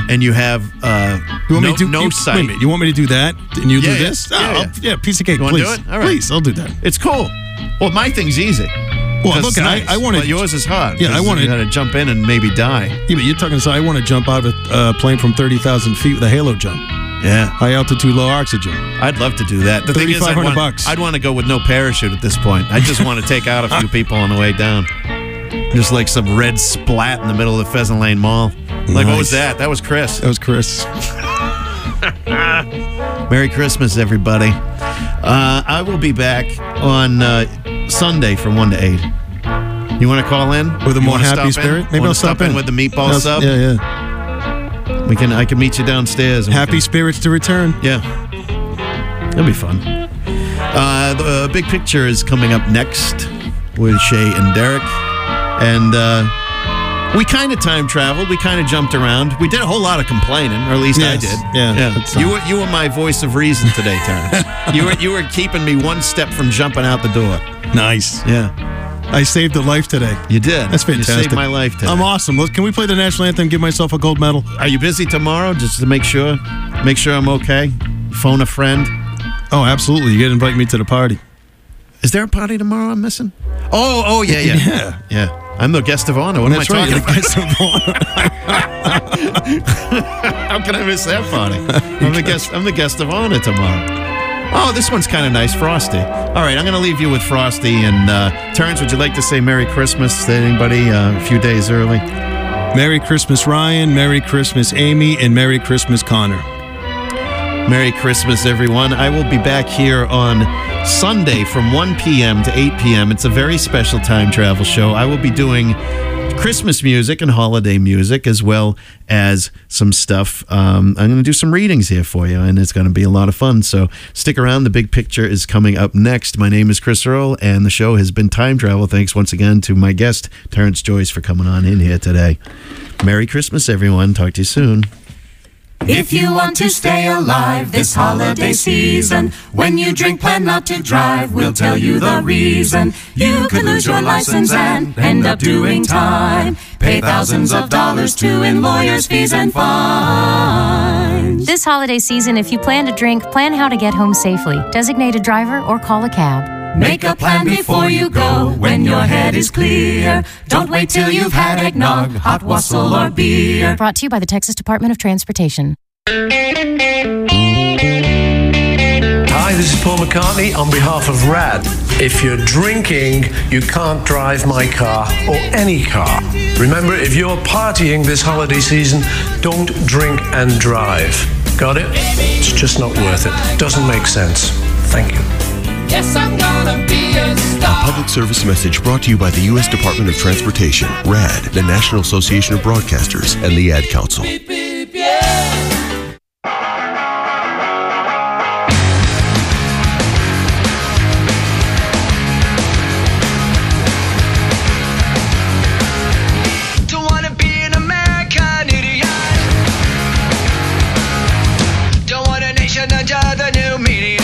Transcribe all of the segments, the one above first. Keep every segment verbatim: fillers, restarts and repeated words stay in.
and you have uh, You want no, me to do no you, sight. wait a minute, you want me to do that? And you Yeah, do yeah. this? Yeah, Oh, yeah. I'll- yeah, piece of cake, You wanna please. do it? All right. Please, I'll do that. It's cool. Well, my thing's easy. Well, 'Cause look, it's I, nice, I want but to. yours is hard. Yeah, I 'cause wanna- You got to jump in and maybe die. Yeah, but you're talking. So I want to jump out of a uh, plane from thirty thousand feet with a halo jump, Yeah. high altitude, low oxygen. I'd love to do that. The thing is, I'd 3,500 want, bucks. I'd want to go with no parachute at this point. I just want to take out a few people on the way down. Just like some red splat in the middle of the Pheasant Lane Mall. Like, what was Nice. that? That was Chris. That was Chris. Merry Christmas, everybody. Uh, I will be back on uh, Sunday from one to eight. You want to call in? With a You more wanna happy stop in? spirit? Maybe Wanna I'll stop in in. with the meatball I'll- sub. Yeah, yeah. We can. I can meet you downstairs. and we Happy can- spirits to return. Yeah, that'll be fun. Uh, the uh, big picture is coming up next with Shay and Derek, and uh, we kind of time traveled. We kind of jumped around. We did a whole lot of complaining, or at least I Yes. did. Yeah, yeah. that's- You were you were my voice of reason today, Terrence. you were you were keeping me one step from jumping out the door. Nice. Yeah, I saved a life today. you did. That's fantastic. You saved my life today. I'm awesome. Look, can we play the national anthem? Give myself a gold medal. Are you busy tomorrow? Just to make sure, make sure I'm okay. Phone a friend. Oh, absolutely. You got to invite me to the party. Is there a party tomorrow I'm missing? Oh, oh, yeah, yeah. Yeah. Yeah. I'm the guest of honor. What That's am I right. talking you're the guest of honor. about? How can I miss that party? I'm the guest I'm the guest of honor tomorrow. Oh, this one's kind of nice, Frosty. All right, I'm going to leave you with Frosty. And uh, Terrence, would you like to say Merry Christmas to anybody uh, a few days early? Merry Christmas, Ryan. Merry Christmas, Amy. And Merry Christmas, Connor. Merry Christmas, everyone. I will be back here on Sunday from one p.m. to eight p.m. It's a very special time travel show. I will be doing Christmas music and holiday music, as well as some stuff. Um, I'm going to do some readings here for you, and it's going to be a lot of fun. So stick around. The big picture is coming up next. My name is Chris Earl, and the show has been Time Travel. Thanks once again to my guest, Terrence Joyce, for coming on in here today. Merry Christmas, everyone. Talk to you soon. If you want to stay alive this holiday season, when you drink, plan not to drive. We'll tell you the reason. You could lose your license and end up doing time. Pay thousands of dollars to in lawyers' fees and fines. This holiday season, if you plan to drink, plan how to get home safely. Designate a driver or call a cab. Make a plan before you go when your head is clear. Don't wait till you've had eggnog, hot wassail, or beer. Brought to you by the Texas Department of Transportation. Hi, this is Paul McCartney on behalf of RAD. If you're drinking, you can't drive my car or any car. Remember, if you're partying this holiday season, don't drink and drive. Got it? It's just not worth it. Doesn't make sense. Thank you. Yes, I'm gonna be a A star. public service message brought to you by the U S Department of Transportation, RAD, the National Association of Broadcasters, and the Ad Council. Beep, beep, yeah. Don't wanna be an American idiot. Don't want a nation under the new media.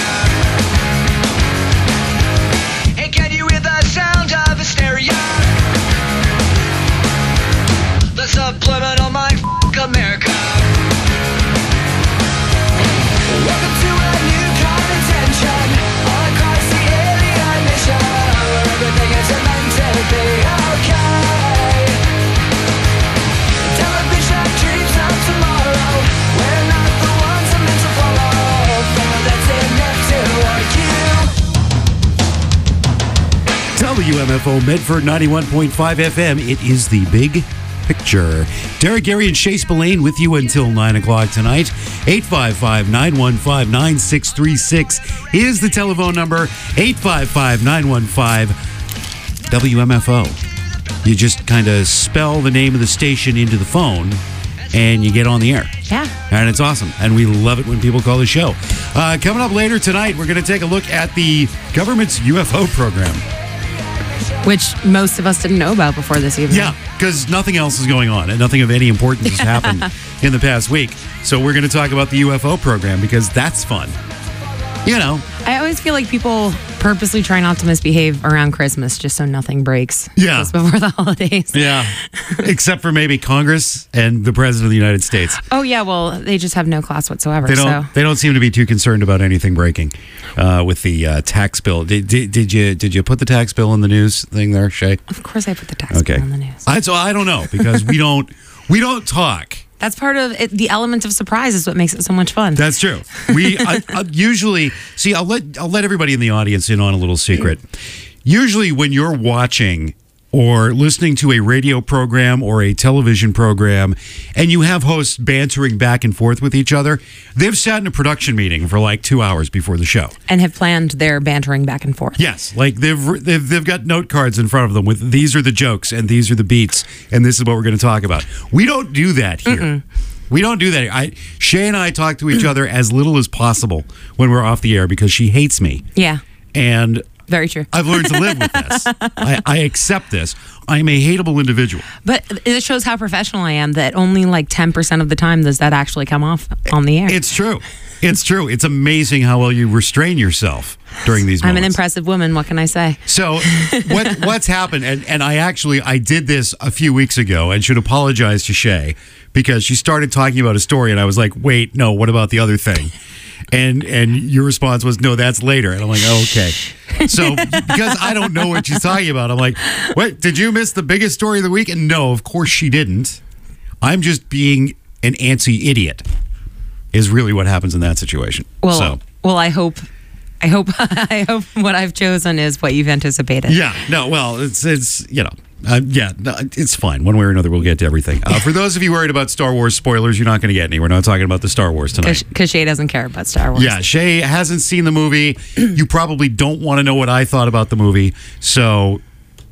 Hey, can you hear the sound of hysteria? The subliminal mind f*** America. Welcome to a new kind of tension all across the alien mission, where everything is meant to be okay. Television dreams of tomorrow. We're not the ones I'm meant to follow. Feel that's enough to argue. W M F O Medford ninety-one point five F M. It is the big picture. Derek, Gary, and Chase Spillane with you until nine o'clock tonight. eight five five, nine one five, nine six three six is the telephone number. eight five five, nine one five, W M F O. You just kind of spell the name of the station into the phone and you get on the air. Yeah. And it's awesome. And we love it when people call the show. Uh, coming up later tonight, we're going to take a look at the government's U F O program. Which most of us didn't know about before this evening. Yeah, because nothing else is going on and nothing of any importance has happened in the past week. So we're going to talk about the U F O program because that's fun. you know. I always feel like people purposely try not to misbehave around Christmas just so nothing breaks. Yeah. Just before the holidays. Yeah. Except for maybe Congress and the President of the United States. Oh, yeah. Well, they just have no class whatsoever. They don't. So. They don't seem to be too concerned about anything breaking uh, with the uh, tax bill. Did, did, did you did you put the tax bill in the news thing there, Shay? Of course, I put the tax Okay. bill in the news. I, so I don't know because we don't we don't talk. That's part of it. The element of surprise is what makes it so much fun. That's true. We I, I usually see. I'll let I'll let everybody in the audience in on a little secret. Usually, when you're watching or listening to a radio program or a television program, and you have hosts bantering back and forth with each other, they've sat in a production meeting for like two hours before the show. And have planned their bantering back and forth. Yes, like they've they've they've got note cards in front of them with these are the jokes and these are the beats and this is what we're going to talk about. We don't do that here. Mm-mm. We don't do that. I Shay and I talk to each other as little as possible when we're off the air because she hates me. Yeah. And very true. I've learned to live with this. I, I accept this. I'm a hateable individual. But it shows how professional I am that only like ten percent of the time does that actually come off on the air. It's true. It's true. It's amazing how well you restrain yourself during these moments. I'm an impressive woman. What can I say? So what what's happened, and, and I actually, I did this a few weeks ago and should apologize to Shay because she started talking about a story and I was like, wait, no, what about the other thing? And and your response was, no, that's later. And I'm like, oh, okay. So because I don't know what she's talking about, I'm like, what, did you miss the biggest story of the week? And no, of course she didn't. I'm just being an antsy idiot is really what happens in that situation. Well, so. well, I hope, I hope, I hope what I've chosen is what you've anticipated. Yeah, no, well, it's, it's you know, uh, yeah, no, it's fine. One way or another, we'll get to everything. Uh, for those of you worried about Star Wars spoilers, you're not going to get any. We're not talking about the Star Wars tonight. Because Shay doesn't care about Star Wars. Yeah, Shay hasn't seen the movie. You probably don't want to know what I thought about the movie, so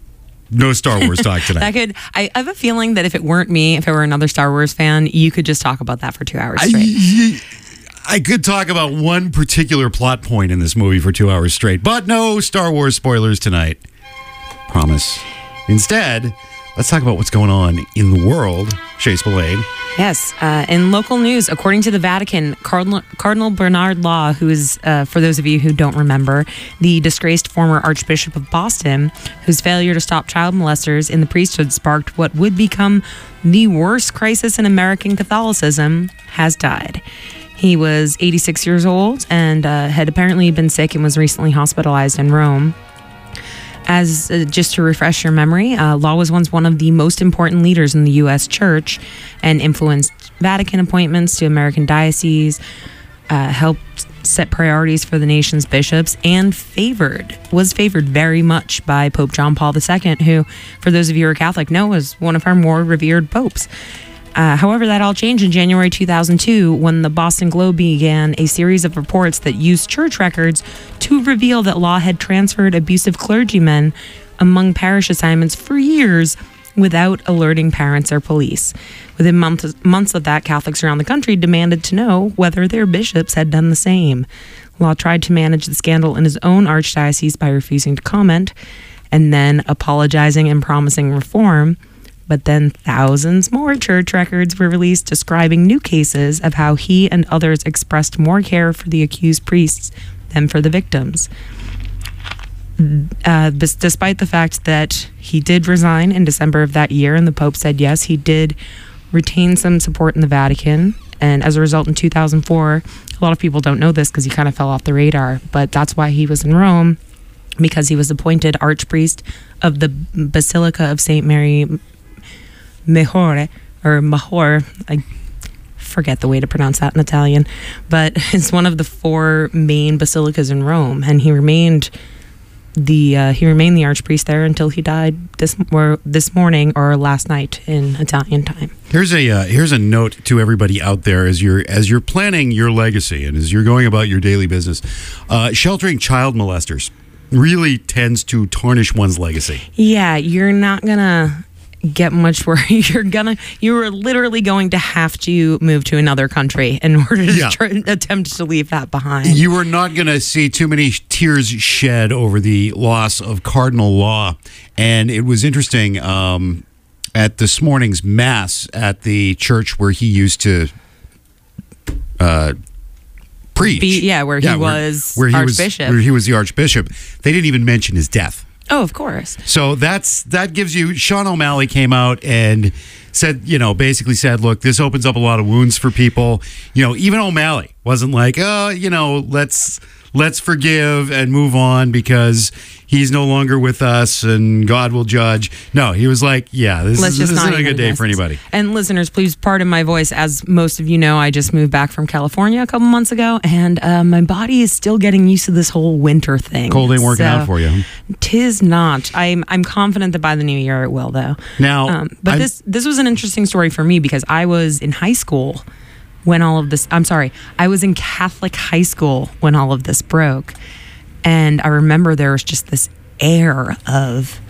no Star Wars talk tonight. That could. I, I have a feeling that if it weren't me, if it were another Star Wars fan, you could just talk about that for two hours straight. I, I could talk about one particular plot point in this movie for two hours straight, but no Star Wars spoilers tonight. Promise. Instead, let's talk about what's going on in the world. Shay Spillane. Yes. Uh, in local news, according to the Vatican, Cardinal, Cardinal Bernard Law, who is, uh, for those of you who don't remember, the disgraced former Archbishop of Boston, whose failure to stop child molesters in the priesthood sparked what would become the worst crisis in American Catholicism, has died. He was eighty-six years old and uh, had apparently been sick and was recently hospitalized in Rome. As uh, just to refresh your memory, uh, Law was once one of the most important leaders in the U S Church and influenced Vatican appointments to American dioceses, uh, helped set priorities for the nation's bishops, and favored, was favored very much by Pope John Paul the Second, who, for those of you who are Catholic, know was one of our more revered popes. Uh, however, that all changed in January two thousand two when the Boston Globe began a series of reports that used church records to reveal that Law had transferred abusive clergymen among parish assignments for years without alerting parents or police. Within months, months of that, Catholics around the country demanded to know whether their bishops had done the same. Law tried to manage the scandal in his own archdiocese by refusing to comment and then apologizing and promising reform. But then thousands more church records were released describing new cases of how he and others expressed more care for the accused priests than for the victims. Uh, this, despite the fact that he did resign in December of that year and the Pope said yes, he did retain some support in the Vatican. And as a result, in two thousand four, a lot of people don't know this because he kind of fell off the radar, but that's why he was in Rome, because he was appointed archpriest of the Basilica of Saint Mary Majore, or Mahor, I forget the way to pronounce that in Italian, but it's one of the four main basilicas in Rome, and he remained the uh, he remained the archpriest there until he died this or this morning or last night in Italian time. Here's a uh, here's a note to everybody out there as you're as you're planning your legacy and as you're going about your daily business. Uh, sheltering child molesters really tends to tarnish one's legacy. Yeah, you're not gonna get much where you're gonna you are literally going to have to move to another country in order to Yeah. try, attempt to leave that behind. You are not going to see too many tears shed over the loss of Cardinal Law. And it was interesting um, at this morning's mass at the church where he used to uh, preach. Be, yeah, where he Yeah, was where he archbishop. Was, where he was the archbishop. They didn't even mention his death. Oh, of course. So that's that gives you. Sean O'Malley came out and said, you know, basically said, look, this opens up a lot of wounds for people. You know, even O'Malley wasn't like, oh, you know, let's let's forgive and move on because he's no longer with us and God will judge. No, he was like, yeah, this, Let's is, just this not isn't a good day for this. anybody. And listeners, please pardon my voice. As most of you know, I just moved back from California a couple months ago, and uh, my body is still getting used to this whole winter thing. Cold ain't working So, out for you. Tis not. I'm I'm confident that by the new year it will, though. Now, um, but I'm- this this was an interesting story for me because I was in high school when all of this. I'm sorry, I was in Catholic high school when all of this broke, and I remember there was just this air of,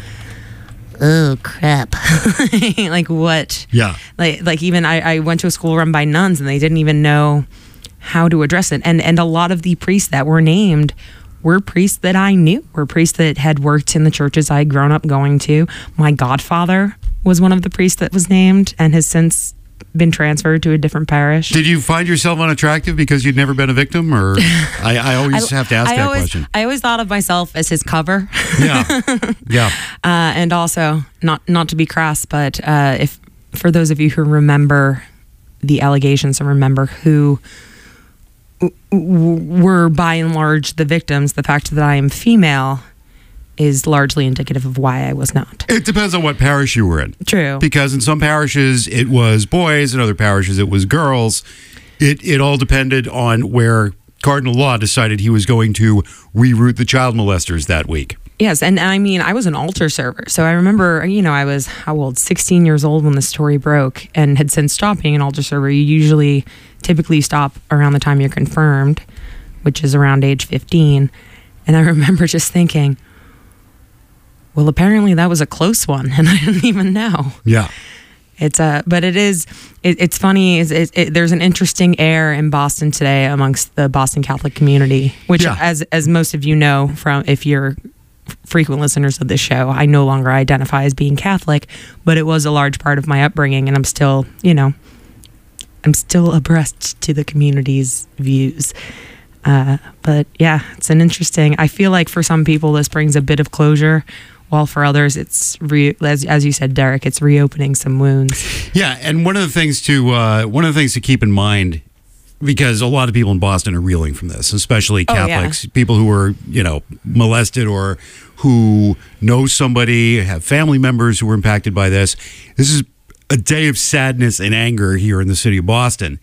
oh crap, like what? Yeah. Like like even I, I went to a school run by nuns and they didn't even know how to address it. And and a lot of the priests that were named were priests that I knew, were priests that had worked in the churches I had grown up going to. My godfather was one of the priests that was named and has since been transferred to a different parish. Did you find yourself unattractive because you'd never been a victim? Or I, I always have to ask I that always, question. I always thought of myself as his cover. Yeah. Yeah. Uh, and also, not not to be crass, but uh, if for those of you who remember the allegations and remember who w- w- were by and large the victims, the fact that I am female is largely indicative of why I was not. It depends on what parish you were in. True. Because in some parishes it was boys, in other parishes it was girls. It it all depended on where Cardinal Law decided he was going to reroute the child molesters that week. Yes, and I mean, I was an altar server. So I remember, you know, I was, how old? sixteen years old when the story broke and had since stopped being an altar server. You usually, typically stop around the time you're confirmed, which is around age fifteen. And I remember just thinking, well, apparently that was a close one, and I didn't even know. Yeah. It's uh, but it is. It, it's funny. Is it, it, there's an interesting air in Boston today amongst the Boston Catholic community, which, Yeah. as as most of you know, from if you're frequent listeners of this show, I no longer identify as being Catholic, but it was a large part of my upbringing, and I'm still, you know, I'm still abreast to the community's views. Uh, but yeah, it's an interesting. I feel like for some people this brings a bit of closure. While for others, it's re- as, as you said, Derek, it's reopening some wounds. Yeah, and one of the things to uh, one of the things to keep in mind, because a lot of people in Boston are reeling from this, especially Oh, yeah. Catholics, people who were, you know, molested or who know somebody, have family members who were impacted by this. This is a day of sadness and anger here in the city of Boston.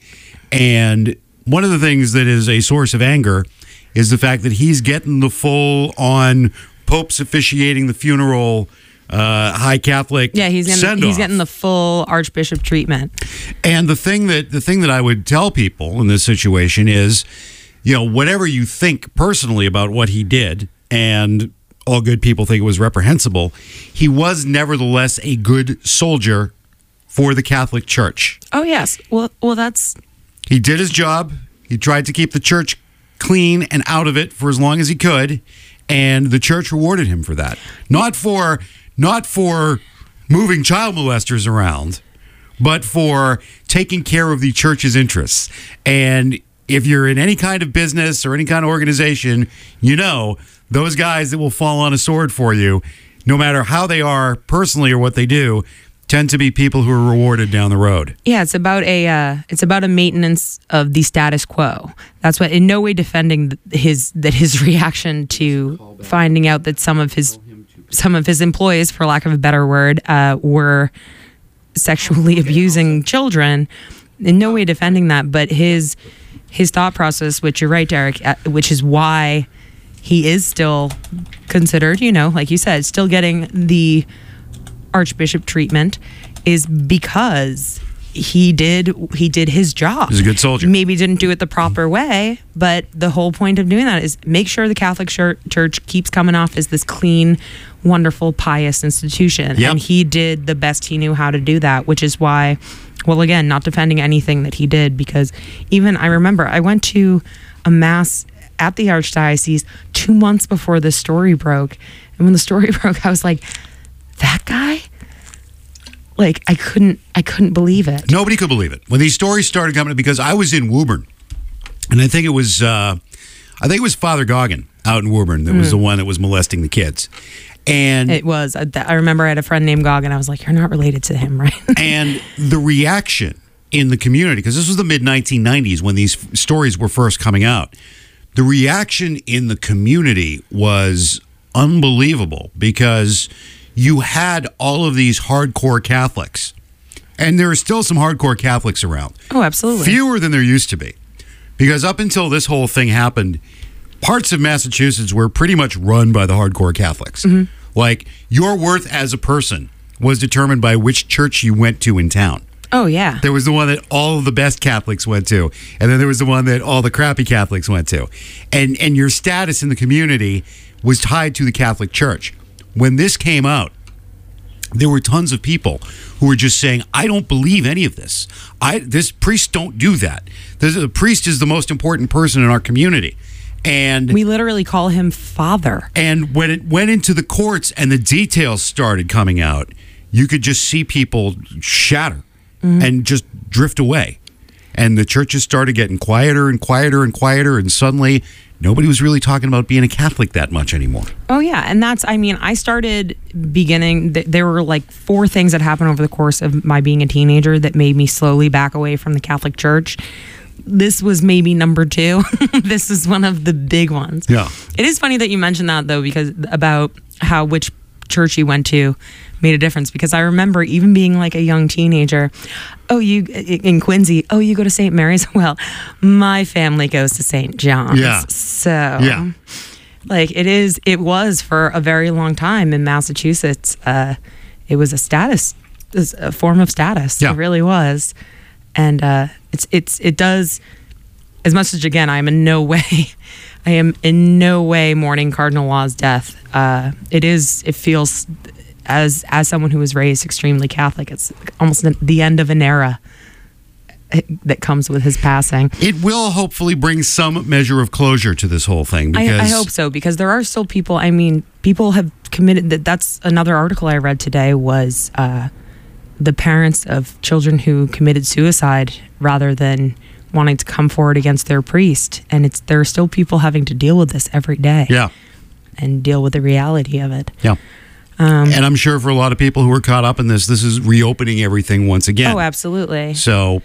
And one of the things that is a source of anger is the fact that he's getting the full on Pope's officiating the funeral, uh, high Catholic Yeah, he's getting, send-off. he's getting the full Archbishop treatment. And the thing that the thing that I would tell people in this situation is, you know, whatever you think personally about what he did, and all good people think it was reprehensible, he was nevertheless a good soldier for the Catholic Church. Oh yes, well, well, that's He did his job. He tried to keep the church clean and out of it for as long as he could, and the church rewarded him for that. Not for not for moving child molesters around, but for taking care of the church's interests. And if you're in any kind of business or any kind of organization, you know those guys that will fall on a sword for you, no matter how they are personally or what they do, tend to be people who are rewarded down the road. yeah. It's about a uh, it's about a maintenance of the status quo. That's what. In no way defending th- his that his reaction to finding out that some of his some of his employees, for lack of a better word, uh, were sexually abusing children. In no way defending that, but his his thought process, which you're right, Derek, uh, which is why he is still considered, you know, like you said, still getting the Archbishop treatment, is because he did he did his job. He's a good soldier. Maybe didn't do it the proper way, but the whole point of doing that is make sure the Catholic Church, church keeps coming off as this clean, wonderful, pious institution. Yep. And he did the best he knew how to do that, which is why, well, again, not defending anything that he did, because even I remember I went to a mass at the Archdiocese two months before this story broke. And when the story broke, I was like, that guy? Like, I couldn't, I couldn't believe it. Nobody could believe it when these stories started coming, because I was in Woburn And I think it was, uh, I think it was Father Goggin out in Woburn that was the one that was molesting the kids. And It was. I I remember I had a friend named Goggin. I was like, you're not related to him, right? and the reaction in the community, because this was the mid nineteen nineties when these f- stories were first coming out, the reaction in the community was unbelievable because you had all of these hardcore Catholics, and there are still some hardcore Catholics around. Oh, absolutely. Fewer than there used to be, because up until this whole thing happened, parts of Massachusetts were pretty much run by the hardcore Catholics. Mm-hmm. Like, your worth as a person was determined by which church you went to in town. Oh, yeah. There was the one that all of the best Catholics went to, and then there was the one that all the crappy Catholics went to. And and your status in the community was tied to the Catholic Church. When this came out, there were tons of people who were just saying, I don't believe any of this. I this priests don't do that. This, the priest is the most important person in our community. And We literally call him Father. and when it went into the courts and the details started coming out, you could just see people shatter and just drift away. And the churches started getting quieter and quieter and quieter, and suddenly nobody was really talking about being a Catholic that much anymore. Oh, yeah. And that's, I mean, I started beginning, th- there were like four things that happened over the course of my being a teenager that made me slowly back away from the Catholic Church. This was maybe number two. This is one of the big ones. Yeah. It is funny that you mentioned that, though, because about how which church you went to made a difference, because I remember even being like a young teenager, oh, you in Quincy, oh, you go to Saint Mary's? Well, my family goes to Saint John's. Yeah. So, Yeah. like it is, it was for a very long time in Massachusetts. Uh, it was a status, a form of status. Yeah. It really was. And uh, it's, it's, it does, as much as, again, I'm in no way, I am in no way mourning Cardinal Law's death. Uh, it is, it feels, as as someone who was raised extremely Catholic, it's almost the end of an era that comes with his passing. It will hopefully bring some measure of closure to this whole thing. Because I, I hope so, because there are still people, I mean, people have committed, that. that's another article I read today was uh, the parents of children who committed suicide rather than wanting to come forward against their priest. And it's there are still people having to deal with this every day. Yeah. And deal with the reality of it. Yeah. Um, and I'm sure for a lot of people who are caught up in this, this is reopening everything once again. Oh, absolutely. So,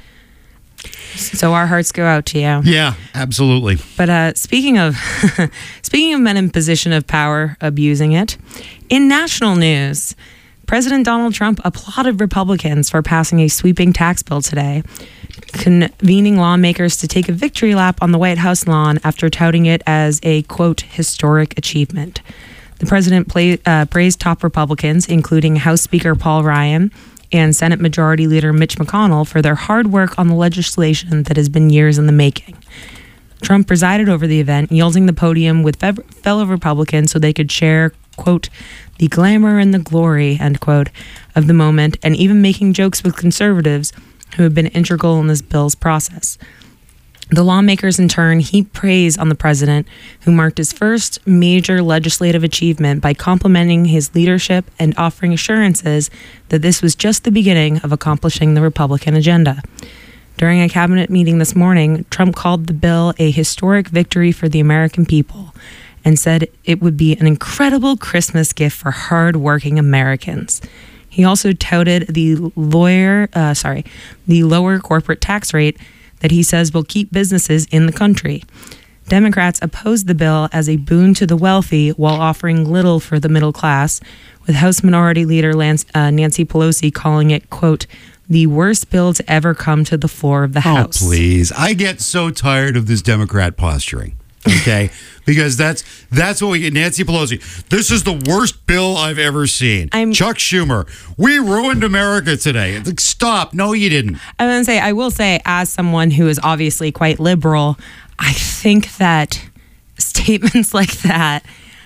so our hearts go out to you. yeah, absolutely. But uh, speaking of speaking of men in position of power abusing it, in national news, President Donald Trump applauded Republicans for passing a sweeping tax bill today, convening lawmakers to take a victory lap on the White House lawn after touting it as a, quote, historic achievement. The president play, uh, praised top Republicans, including House Speaker Paul Ryan and Senate Majority Leader Mitch McConnell, for their hard work on the legislation that has been years in the making. Trump presided over the event, yielding the podium with fe- fellow Republicans so they could share, quote, the glamour and the glory, end quote, of the moment, and even making jokes with conservatives who have been integral in this bill's process. The lawmakers, in turn, heaped praise on the president, who marked his first major legislative achievement by complimenting his leadership and offering assurances that this was just the beginning of accomplishing the Republican agenda. During a cabinet meeting this morning, Trump called the bill a historic victory for the American people and said it would be an incredible Christmas gift for hard-working Americans. He also touted the lawyer, uh, sorry, the lower corporate tax rate that he says will keep businesses in the country. Democrats opposed the bill as a boon to the wealthy while offering little for the middle class, with House Minority Leader Lance, uh, Nancy Pelosi calling it, quote, the worst bill to ever come to the floor of the Oh, House. please. I get so tired of this Democrat posturing. Okay, because that's that's what we get. Nancy Pelosi, this is the worst bill I've ever seen. I'm- Chuck Schumer, we ruined America today. It's like, stop. No, you didn't. I was going to say, I will say, as someone who is obviously quite liberal, I think that statements like that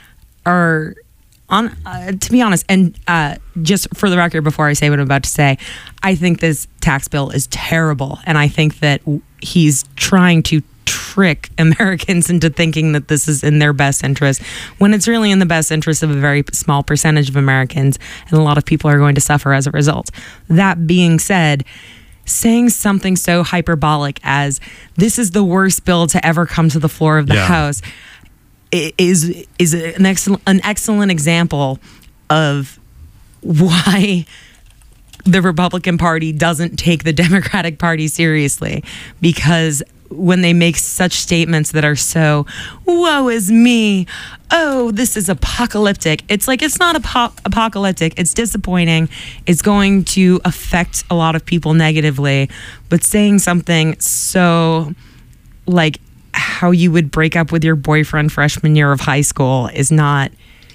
are, on. Uh, to be honest, and uh, just for the record, before I say what I'm about to say, I think this tax bill is terrible, and I think that he's trying to trick Americans into thinking that this is in their best interest when it's really in the best interest of a very small percentage of Americans, and a lot of people are going to suffer as a result. That being said, saying something so hyperbolic as this is the worst bill to ever come to the floor of the Yeah. House i- is is an excellent an excellent example of why the Republican Party doesn't take the Democratic Party seriously, because when they make such statements that are so, woe is me, oh, this is apocalyptic. It's like, it's not apo- apocalyptic. It's disappointing. It's going to affect a lot of people negatively. But saying something so like how you would break up with your boyfriend freshman year of high school is not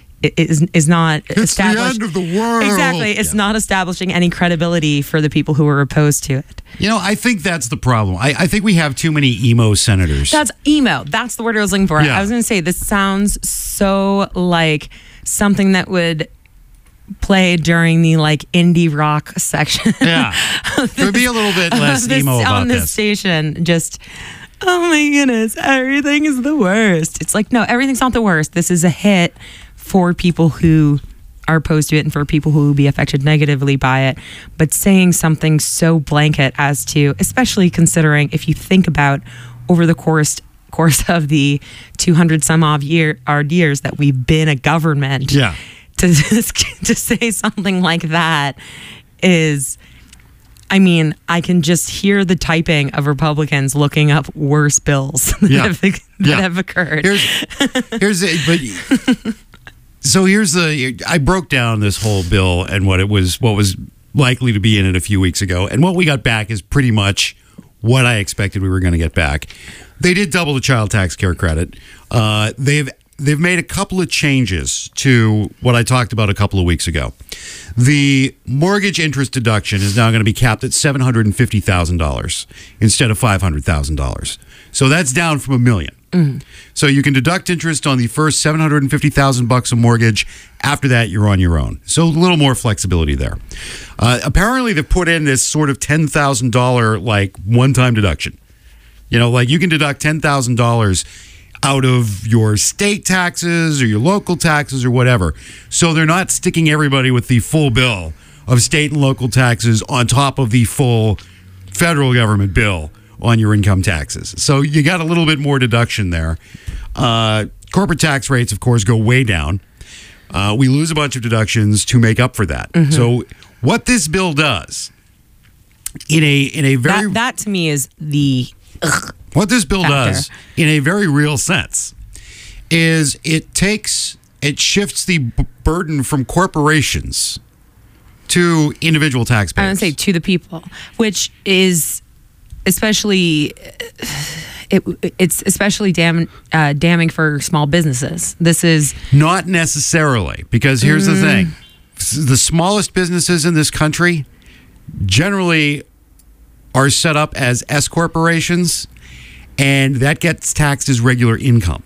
is is not It's the established. end of the world. Exactly. It's Yeah. not establishing any credibility for the people who are opposed to it. You know, I think that's the problem. I, I think we have too many emo senators. That's emo. That's the word I was looking for. Yeah. I was going to say, this sounds so like something that would play during the like indie rock section. Yeah. There'd be a little bit less of this- emo about on this this. station. Just, oh my goodness, everything is the worst. It's like, no, everything's not the worst. This is a hit for people who are opposed to it and for people who will be affected negatively by it. But saying something so blanket as to, especially considering if you think about over the course course of the two hundred some odd year odd years that we've been a government, Yeah. to to say something like that is, I mean, I can just hear the typing of Republicans looking up worse bills that, Yeah. have, that Yeah. have occurred. Here's, here's it, but so here's the. I broke down this whole bill and what it was, what was likely to be in it a few weeks ago, and what we got back is pretty much what I expected we were going to get back. They did double the child tax care credit. Uh, they've they've made a couple of changes to what I talked about a couple of weeks ago. The mortgage interest deduction is now going to be capped at seven hundred and fifty thousand dollars instead of five hundred thousand dollars. So that's down from a million. So you can deduct interest on the first seven hundred and fifty thousand bucks of mortgage. After that, you're on your own. So a little more flexibility there. Uh, apparently, they've put in this sort of ten thousand dollar like one-time deduction. You know, like you can deduct ten thousand dollars out of your state taxes or your local taxes or whatever. So they're not sticking everybody with the full bill of state and local taxes on top of the full federal government bill on your income taxes. So you got a little bit more deduction there. Uh, corporate tax rates, of course, go way down. Uh, we lose a bunch of deductions to make up for that. Mm-hmm. So what this bill does in a in a very that, that to me is the ugh, what this bill factor. does in a very real sense is it takes it shifts the b- burden from corporations to individual taxpayers. I would say to the people, which is especially it, it's especially dam, uh, damning for small businesses. This is Not necessarily, because here's the thing. S- The smallest businesses in this country generally are set up as S corporations, and that gets taxed as regular income.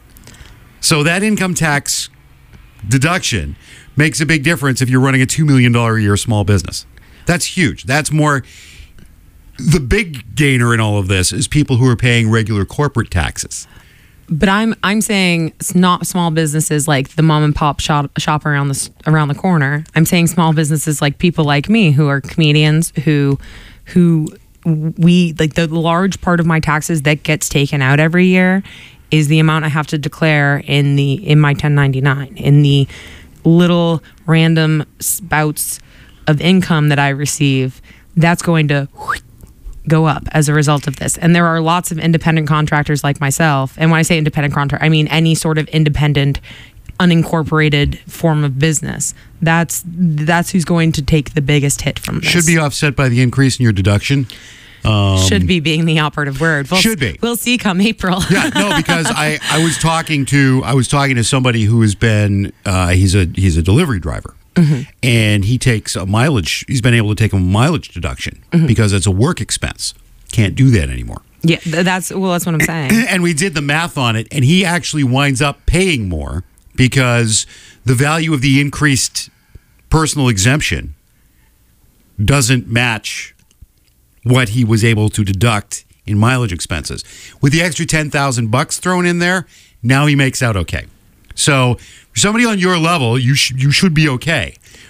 So that income tax deduction makes a big difference if you're running a two million dollars a year small business. That's huge. That's more... The big gainer in all of this is people who are paying regular corporate taxes. But I'm I'm saying it's not small businesses like the mom and pop shop, shop around the s- around the corner. I'm saying small businesses like people like me who are comedians who who we like the large part of my taxes that gets taken out every year is the amount I have to declare in the in my ten ninety-nine, in the little random spouts of income that I receive. That's going to go up as a result of this. And there are lots of independent contractors like myself. And when I say independent contractor, I mean any sort of independent, unincorporated form of business. That's that's who's going to take the biggest hit from this. Should be offset by the increase in your deduction. Um, should be being the operative word. We'll, should be. We'll see come April. Yeah, no, because I, I was talking to I was talking to somebody who has been uh, he's a he's a delivery driver. Mm-hmm. And he takes a mileage. He's been able to take a mileage deduction mm-hmm. because it's a work expense. Can't do that anymore. Yeah, th- that's well, that's what I'm saying. And we did the math on it, and he actually winds up paying more because the value of the increased personal exemption doesn't match what he was able to deduct in mileage expenses. With the extra ten thousand bucks thrown in there, now he makes out okay. So for somebody on your level, you sh- you should be okay.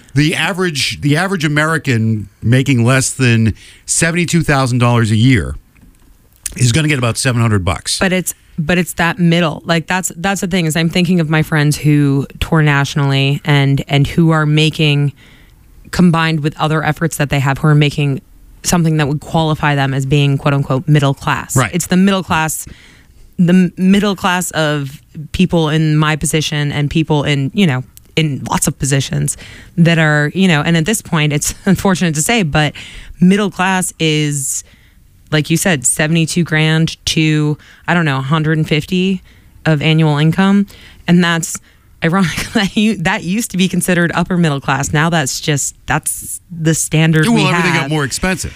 the average the average American making less than seventy-two thousand dollars a year is going to get about seven hundred bucks. But it's but it's that middle. Like that's that's the thing is I'm thinking of my friends who tour nationally and and who are making, combined with other efforts that they have, who are making something that would qualify them as being quote unquote middle class. Right. It's the middle class, the middle class of people in my position and people in, you know, in lots of positions that are, you know, and at this point it's unfortunate to say, but middle class is, like you said, seventy-two grand to, I don't know, one hundred fifty of annual income. And that's ironic that you, that used to be considered upper middle class. Now that's just, that's the standard well, we everything have. got more expensive.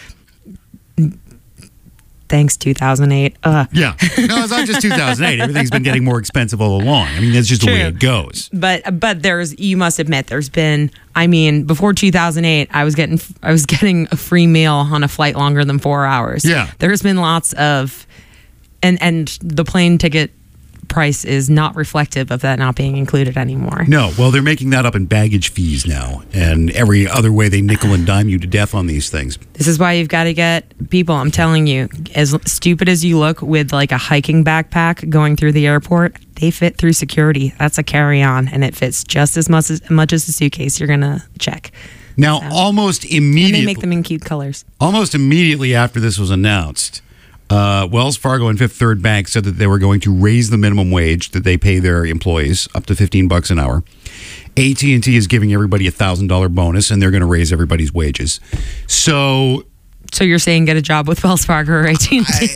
Thanks, two thousand eight. Uh. Yeah. No, it's not just two thousand eight. Everything's been getting more expensive all along. I mean, that's just the way True. it goes. But but there's, you must admit, there's been, I mean, before two thousand eight, I was getting I was getting a free meal on a flight longer than four hours. Yeah. There's been lots of, and and the plane ticket price is not reflective of that not being included anymore. No, well, they're making that up in baggage fees now, and every other way they nickel and dime you to death on these things. This is why you've got to get people, I'm telling you, as stupid as you look with like a hiking backpack going through the airport, they fit through security. That's a carry-on, and it fits just as much as, much as a suitcase you're going to check. Now, So- almost And immediately, they make them in cute colors. almost immediately after this was announced, uh, Wells Fargo and Fifth Third Bank said that they were going to raise the minimum wage that they pay their employees up to fifteen bucks an hour. A T and T is giving everybody a one thousand dollars bonus, and they're going to raise everybody's wages. So So you're saying get a job with Wells Fargo or A T and T?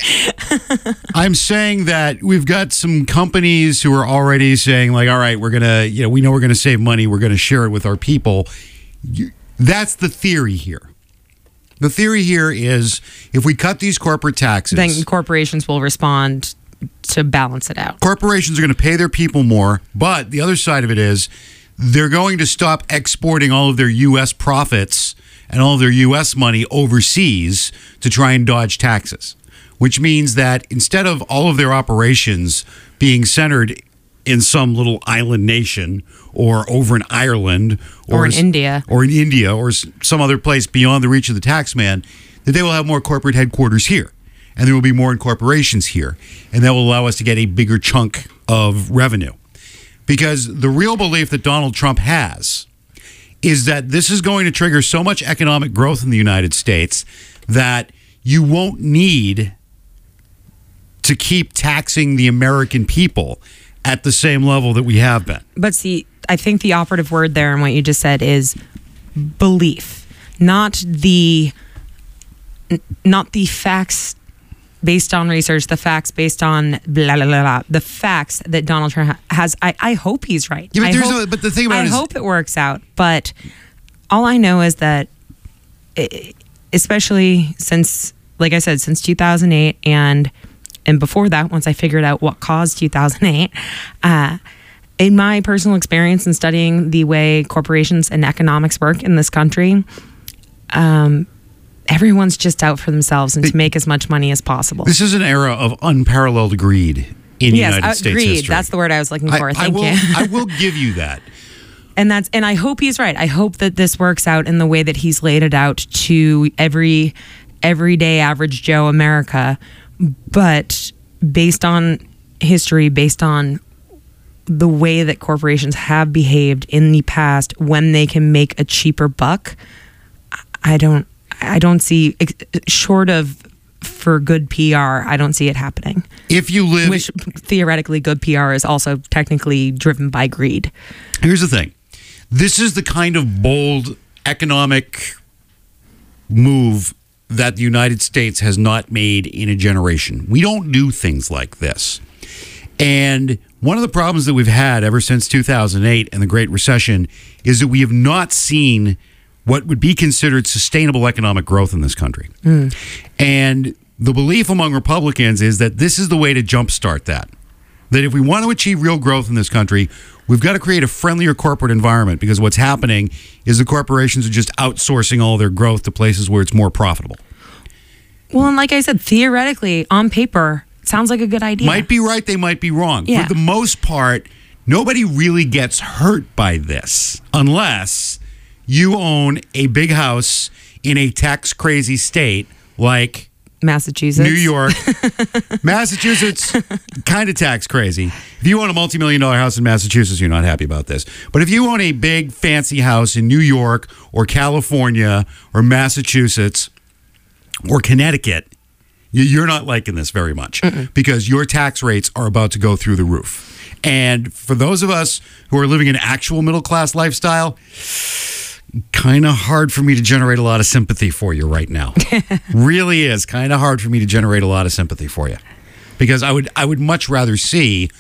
I'm saying that we've got some companies who are already saying, like, all right, we're going to, you know, we know we're going to save money. We're going to share it with our people. You- That's the theory here. The theory here is if we cut these corporate taxes, Then corporations will respond to balance it out. corporations are going to pay their people more. But the other side of it is they're going to stop exporting all of their U S profits and all of their U S money overseas to try and dodge taxes, which means that instead of all of their operations being centered in some little island nation or over in Ireland Or in s- India. or in India or s- some other place beyond the reach of the tax man, that they will have more corporate headquarters here. And there will be more corporations here. And that will allow us to get a bigger chunk of revenue. Because the real belief that Donald Trump has is that this is going to trigger so much economic growth in the United States that you won't need to keep taxing the American people at the same level that we have been. But see, I think the operative word there in what you just said is belief, not the n- not the facts based on research, the facts based on blah blah blah, blah. The facts that Donald Trump ha- has. I, I hope he's right. Yeah, but I there's hope, no- but the thing about I it is- hope it works out. But all I know is that, i- especially since, like I said, since two thousand eight and and before that, once I figured out what caused two thousand eight, uh, in my personal experience in studying the way corporations and economics work in this country, um, everyone's just out for themselves and to make as much money as possible. This is an era of unparalleled greed in yes, United States agreed. history. That's the word I was looking for. I, I Thank will, you. I will give you that. And that's and I hope he's right. I hope that this works out in the way that he's laid it out to every everyday average Joe America. But based on history, based on the way that corporations have behaved in the past when they can make a cheaper buck, I don't I don't see, short of for good P R, I don't see it happening. If you live Which theoretically good P R is also technically driven by greed. Here's the thing. This is the kind of bold economic move that the United States has not made in a generation. We don't do things like this. And one of the problems that we've had ever since two thousand eight and the Great Recession is that we have not seen what would be considered sustainable economic growth in this country. Mm. And the belief among Republicans is that this is the way to jumpstart that. That if we want to achieve real growth in this country, we've got to create a friendlier corporate environment, because what's happening is the corporations are just outsourcing all their growth to places where it's more profitable. Well, and like I said, theoretically, on paper, it sounds like a good idea. Might be right, they might be wrong. Yeah. For the most part, nobody really gets hurt by this unless you own a big house in a tax crazy state like Massachusetts, New York, Massachusetts, kind of tax crazy. If you own a multi-million dollar house in Massachusetts, you're not happy about this. But if you own a big fancy house in New York or California or Massachusetts or Connecticut, you- you're not liking this very much because your tax rates are about to go through the roof. And for those of us who are living an actual middle class lifestyle, kind of hard for me to generate a lot of sympathy for you right now. Really is kind of hard for me to generate a lot of sympathy for you, because I would I would much rather see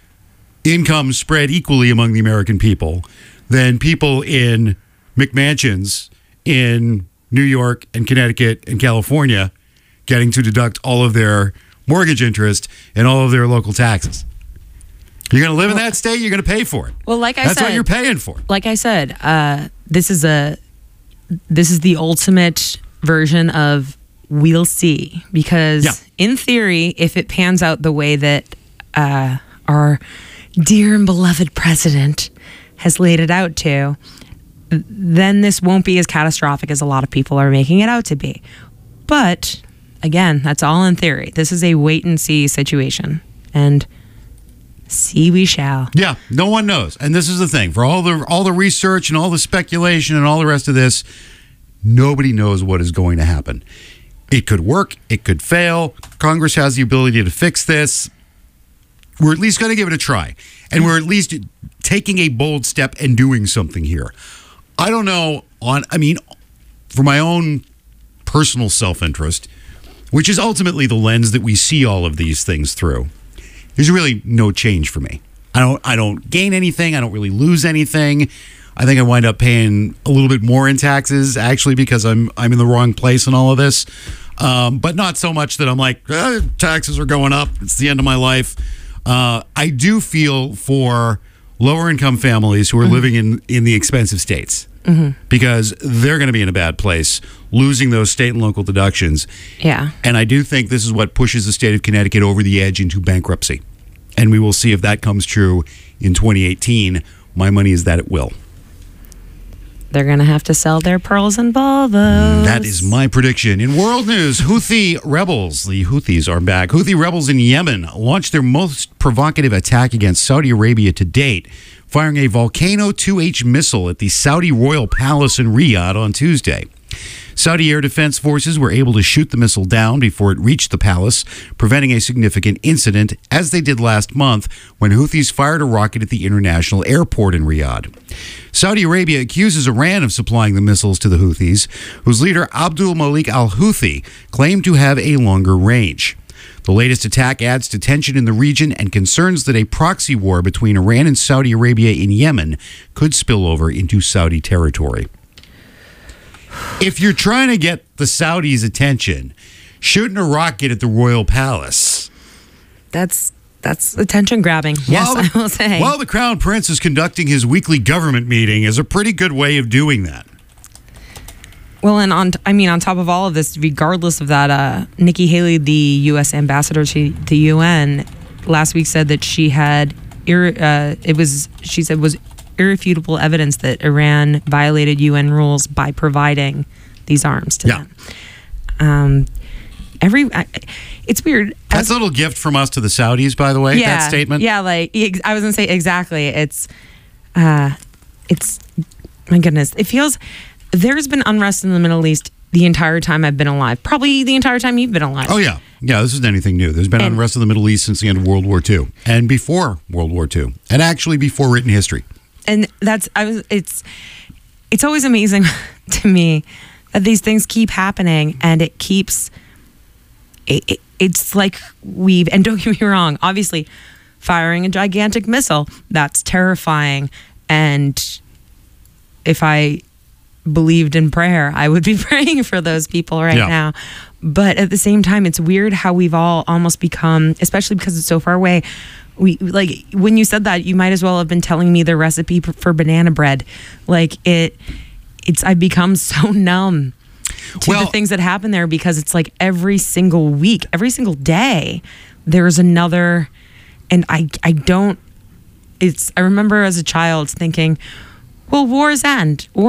income spread equally among the American people than people in McMansions in New York and Connecticut and California getting to deduct all of their mortgage interest and all of their local taxes. You're going to live in that state, you're going to pay for it. Well, like I That's said, what you're paying for. Like I said, uh, this is a this is the ultimate version of we'll see, because Yeah. in theory, if it pans out the way that uh, our dear and beloved president has laid it out to, then this won't be as catastrophic as a lot of people are making it out to be. But again, that's all in theory. This is a wait and see situation, and see we shall. Yeah, no one knows. And this is the thing. For all the all the research and all the speculation and all the rest of this, nobody knows what is going to happen. It could work, it could fail. Congress has the ability to fix this. We're at least going to give it a try. And we're at least taking a bold step and doing something here. I don't know on I mean, for my own personal self-interest, which is ultimately the lens that we see all of these things through, there's really no change for me. I don't I don't gain anything. I don't really lose anything. I think I wind up paying a little bit more in taxes, actually, because I'm I'm in the wrong place in all of this. Um, but not so much that I'm like, eh, taxes are going up. It's the end of my life. Uh, I do feel for lower income families who are mm-hmm. living in, in the expensive states, mm-hmm. because they're going to be in a bad place losing those state and local deductions. Yeah. And I do think this is what pushes the state of Connecticut over the edge into bankruptcy. And we will see if that comes true in twenty eighteen. My money is that it will. They're going to have to sell their pearls and Volvos. That is my prediction. In world news, Houthi rebels, the Houthis are back. Houthi rebels in Yemen launched their most provocative attack against Saudi Arabia to date, firing a Volcano two H missile at the Saudi royal palace in Riyadh on Tuesday. Saudi air defense forces were able to shoot the missile down before it reached the palace, preventing a significant incident, as they did last month when Houthis fired a rocket at the international airport in Riyadh. Saudi Arabia accuses Iran of supplying the missiles to the Houthis, whose leader Abdul Malik al-Houthi claimed to have a longer range. The latest attack adds to tension in the region and concerns that a proxy war between Iran and Saudi Arabia in Yemen could spill over into Saudi territory. If you're trying to get the Saudis' attention, shooting a rocket at the royal palace, That's that's attention grabbing. Yes, while the, I will say. While the Crown Prince is conducting his weekly government meeting, is a pretty good way of doing that. Well, and on, I mean, on top of all of this, regardless of that, uh, Nikki Haley, the U S ambassador to the U N, last week said that she had, ir- uh, it was, she said was irrefutable evidence that Iran violated U N rules by providing these arms to Yeah. them. Um, every, I, it's weird. That's As- a little gift from us to the Saudis, by the way, yeah, that statement. Yeah, like, ex- I was going to say exactly. It's, uh, it's, my goodness, it feels, there's been unrest in the Middle East the entire time I've been alive. Probably the entire time you've been alive. Oh, yeah. Yeah, this isn't anything new. There's been And- unrest in the Middle East since the end of World War Two and before World War Two, and actually before written history. And that's, I was, it's, it's always amazing to me that these things keep happening, and it keeps, it, it, it's like we've, and don't get me wrong, obviously firing a gigantic missile, that's terrifying. And if I believed in prayer, I would be praying for those people right Yeah. now. But at the same time, it's weird how we've all almost become, especially because it's so far away. We like when you said that, you might as well have been telling me the recipe for, for banana bread. Like it, it's I've become so numb to Well- the things that happen there, because it's like every single week, every single day, there's another, and I I don't. It's I remember as a child thinking, well, wars end, wars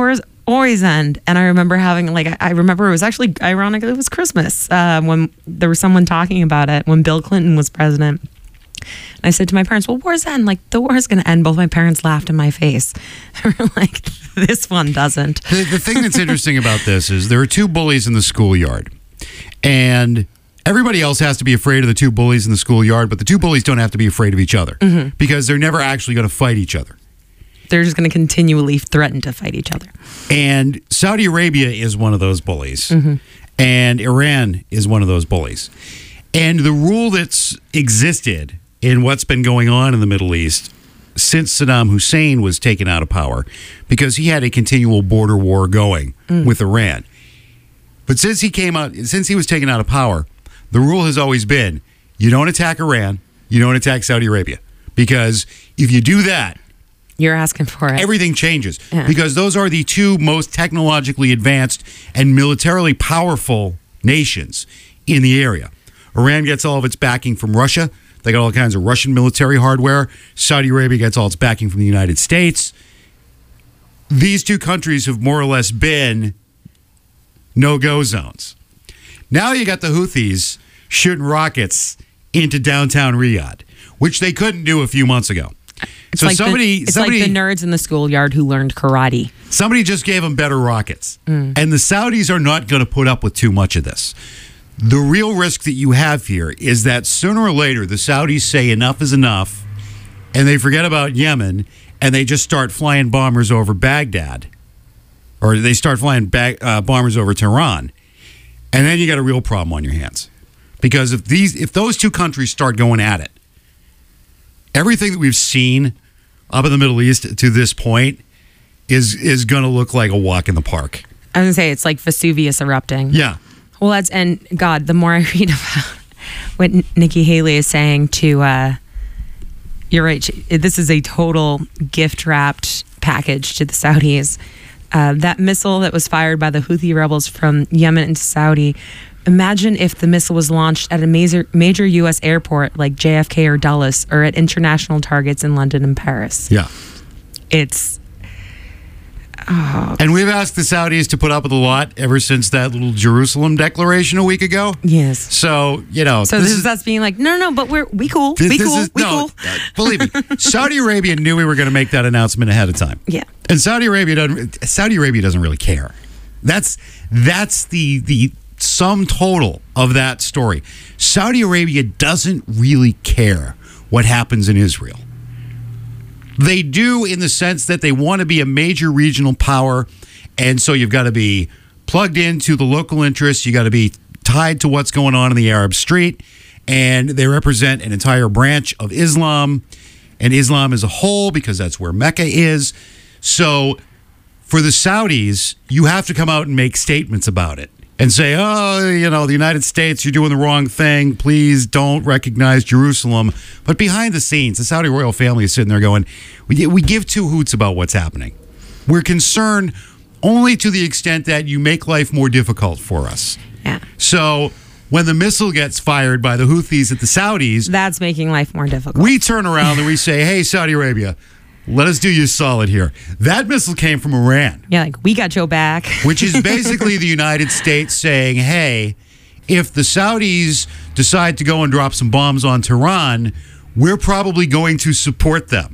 Boys End. And I remember having, like, I, I remember it was actually ironic. It was Christmas uh, when there was someone talking about it when Bill Clinton was president. And I said to my parents, well, war's end. Like, the war is going to end. Both my parents laughed in my face. They were like, this one doesn't. The, the thing that's interesting about this is there are two bullies in the schoolyard. And everybody else has to be afraid of the two bullies in the schoolyard, but the two bullies don't have to be afraid of each other Mm-hmm. because they're never actually going to fight each other. They're just going to continually threaten to fight each other. And Saudi Arabia is one of those bullies. Mm-hmm. And Iran is one of those bullies. And the rule that's existed in what's been going on in the Middle East since Saddam Hussein was taken out of power, because he had a continual border war going Mm. with Iran. But since he came out, since he was taken out of power, the rule has always been you don't attack Iran, you don't attack Saudi Arabia. Because if you do that, You're asking for it. everything changes. Yeah. Because those are the two most technologically advanced and militarily powerful nations in the area. Iran gets all of its backing from Russia. They got all kinds of Russian military hardware. Saudi Arabia gets all its backing from the United States. These two countries have more or less been no-go zones. Now you got the Houthis shooting rockets into downtown Riyadh, which they couldn't do a few months ago. It's so like somebody, the, it's somebody, like the nerds in the schoolyard who learned karate. somebody just gave them better rockets, Mm. and the Saudis are not going to put up with too much of this. The real risk that you have here is that sooner or later the Saudis say enough is enough, and they forget about Yemen, and they just start flying bombers over Baghdad, or they start flying ba- uh, bombers over Tehran, and then you got a real problem on your hands. Because if these, if those two countries start going at it, everything that we've seen up in the Middle East to this point is is going to look like a walk in the park. I was going to say, it's like Vesuvius erupting. Yeah. Well, that's, and God, the more I read about what N- Nikki Haley is saying to, uh, you're right, she, this is a total gift wrapped package to the Saudis. Uh, that missile that was fired by the Houthi rebels from Yemen into Saudi, imagine if the missile was launched at a major, major U S airport like J F K or Dulles, or at international targets in London and Paris. Yeah. It's, And we've asked the Saudis to put up with a lot ever since that little Jerusalem declaration a week ago. yes. So, you know. So this, is us being like, no, no, no, but we're, we cool, this- we this cool, is- we no, cool. uh, believe me, Saudi Arabia knew we were going to make that announcement ahead of time. Yeah. And Saudi Arabia doesn't Saudi Arabia doesn't really care. That's that's the the sum total of that story. Saudi Arabia doesn't really care what happens in Israel. They do in the sense that they want to be a major regional power, and so you've got to be plugged into the local interests, you got to be tied to what's going on in the Arab Street, and they represent an entire branch of Islam and Islam as a whole because that's where Mecca is. So for the Saudis, you have to come out and make statements about it and say, oh, you know, the United States, you're doing the wrong thing. Please don't recognize Jerusalem. But behind the scenes, the Saudi royal family is sitting there going, we, we give two hoots about what's happening. We're concerned only to the extent that you make life more difficult for us. Yeah. So when the missile gets fired by the Houthis at the Saudis, That's making life more difficult. we turn around and we say, hey, Saudi Arabia, let us do you solid here. That missile came from Iran, yeah, like, we got Joe back. which is basically the United States saying, hey, if the Saudis decide to go and drop some bombs on Tehran, we're probably going to support them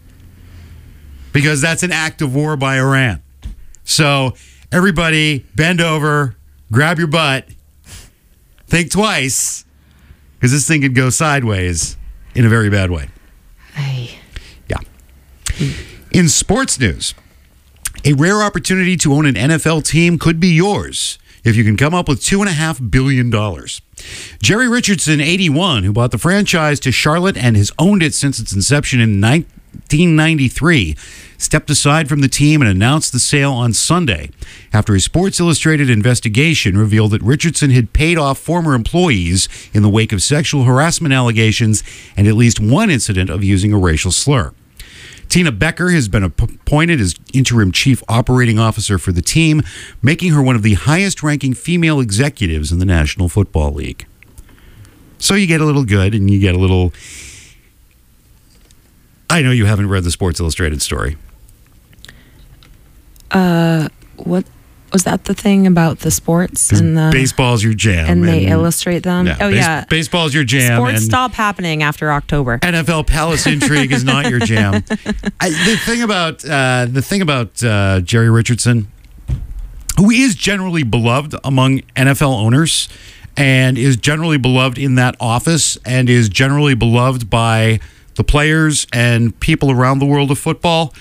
because that's an act of war by Iran. So everybody bend over, grab your butt, think twice, because this thing could go sideways in a very bad way. Ay. Yeah. In sports news, a rare opportunity to own an N F L team could be yours if you can come up with two point five billion dollars. Jerry Richardson, eighty-one, who bought the franchise to Charlotte and has owned it since its inception in nineteen ninety-three, stepped aside from the team and announced the sale on Sunday after a Sports Illustrated investigation revealed that Richardson had paid off former employees in the wake of sexual harassment allegations and at least one incident of using a racial slur. Tina Becker has been appointed as interim chief operating officer for the team, making her one of the highest-ranking female executives in the National Football League. So you get a little good and you get a little... I know you haven't read the Sports Illustrated story. Uh, what was that the thing about the sports and the baseball's your jam, and they illustrate them. Yeah, oh base- yeah, baseball's your jam. Sports and stop happening after October. N F L palace intrigue is not your jam. I, the thing about uh, the thing about uh, Jerry Richardson, who is generally beloved among N F L owners, and is generally beloved in that office, and is generally beloved by the players and people around the world of football.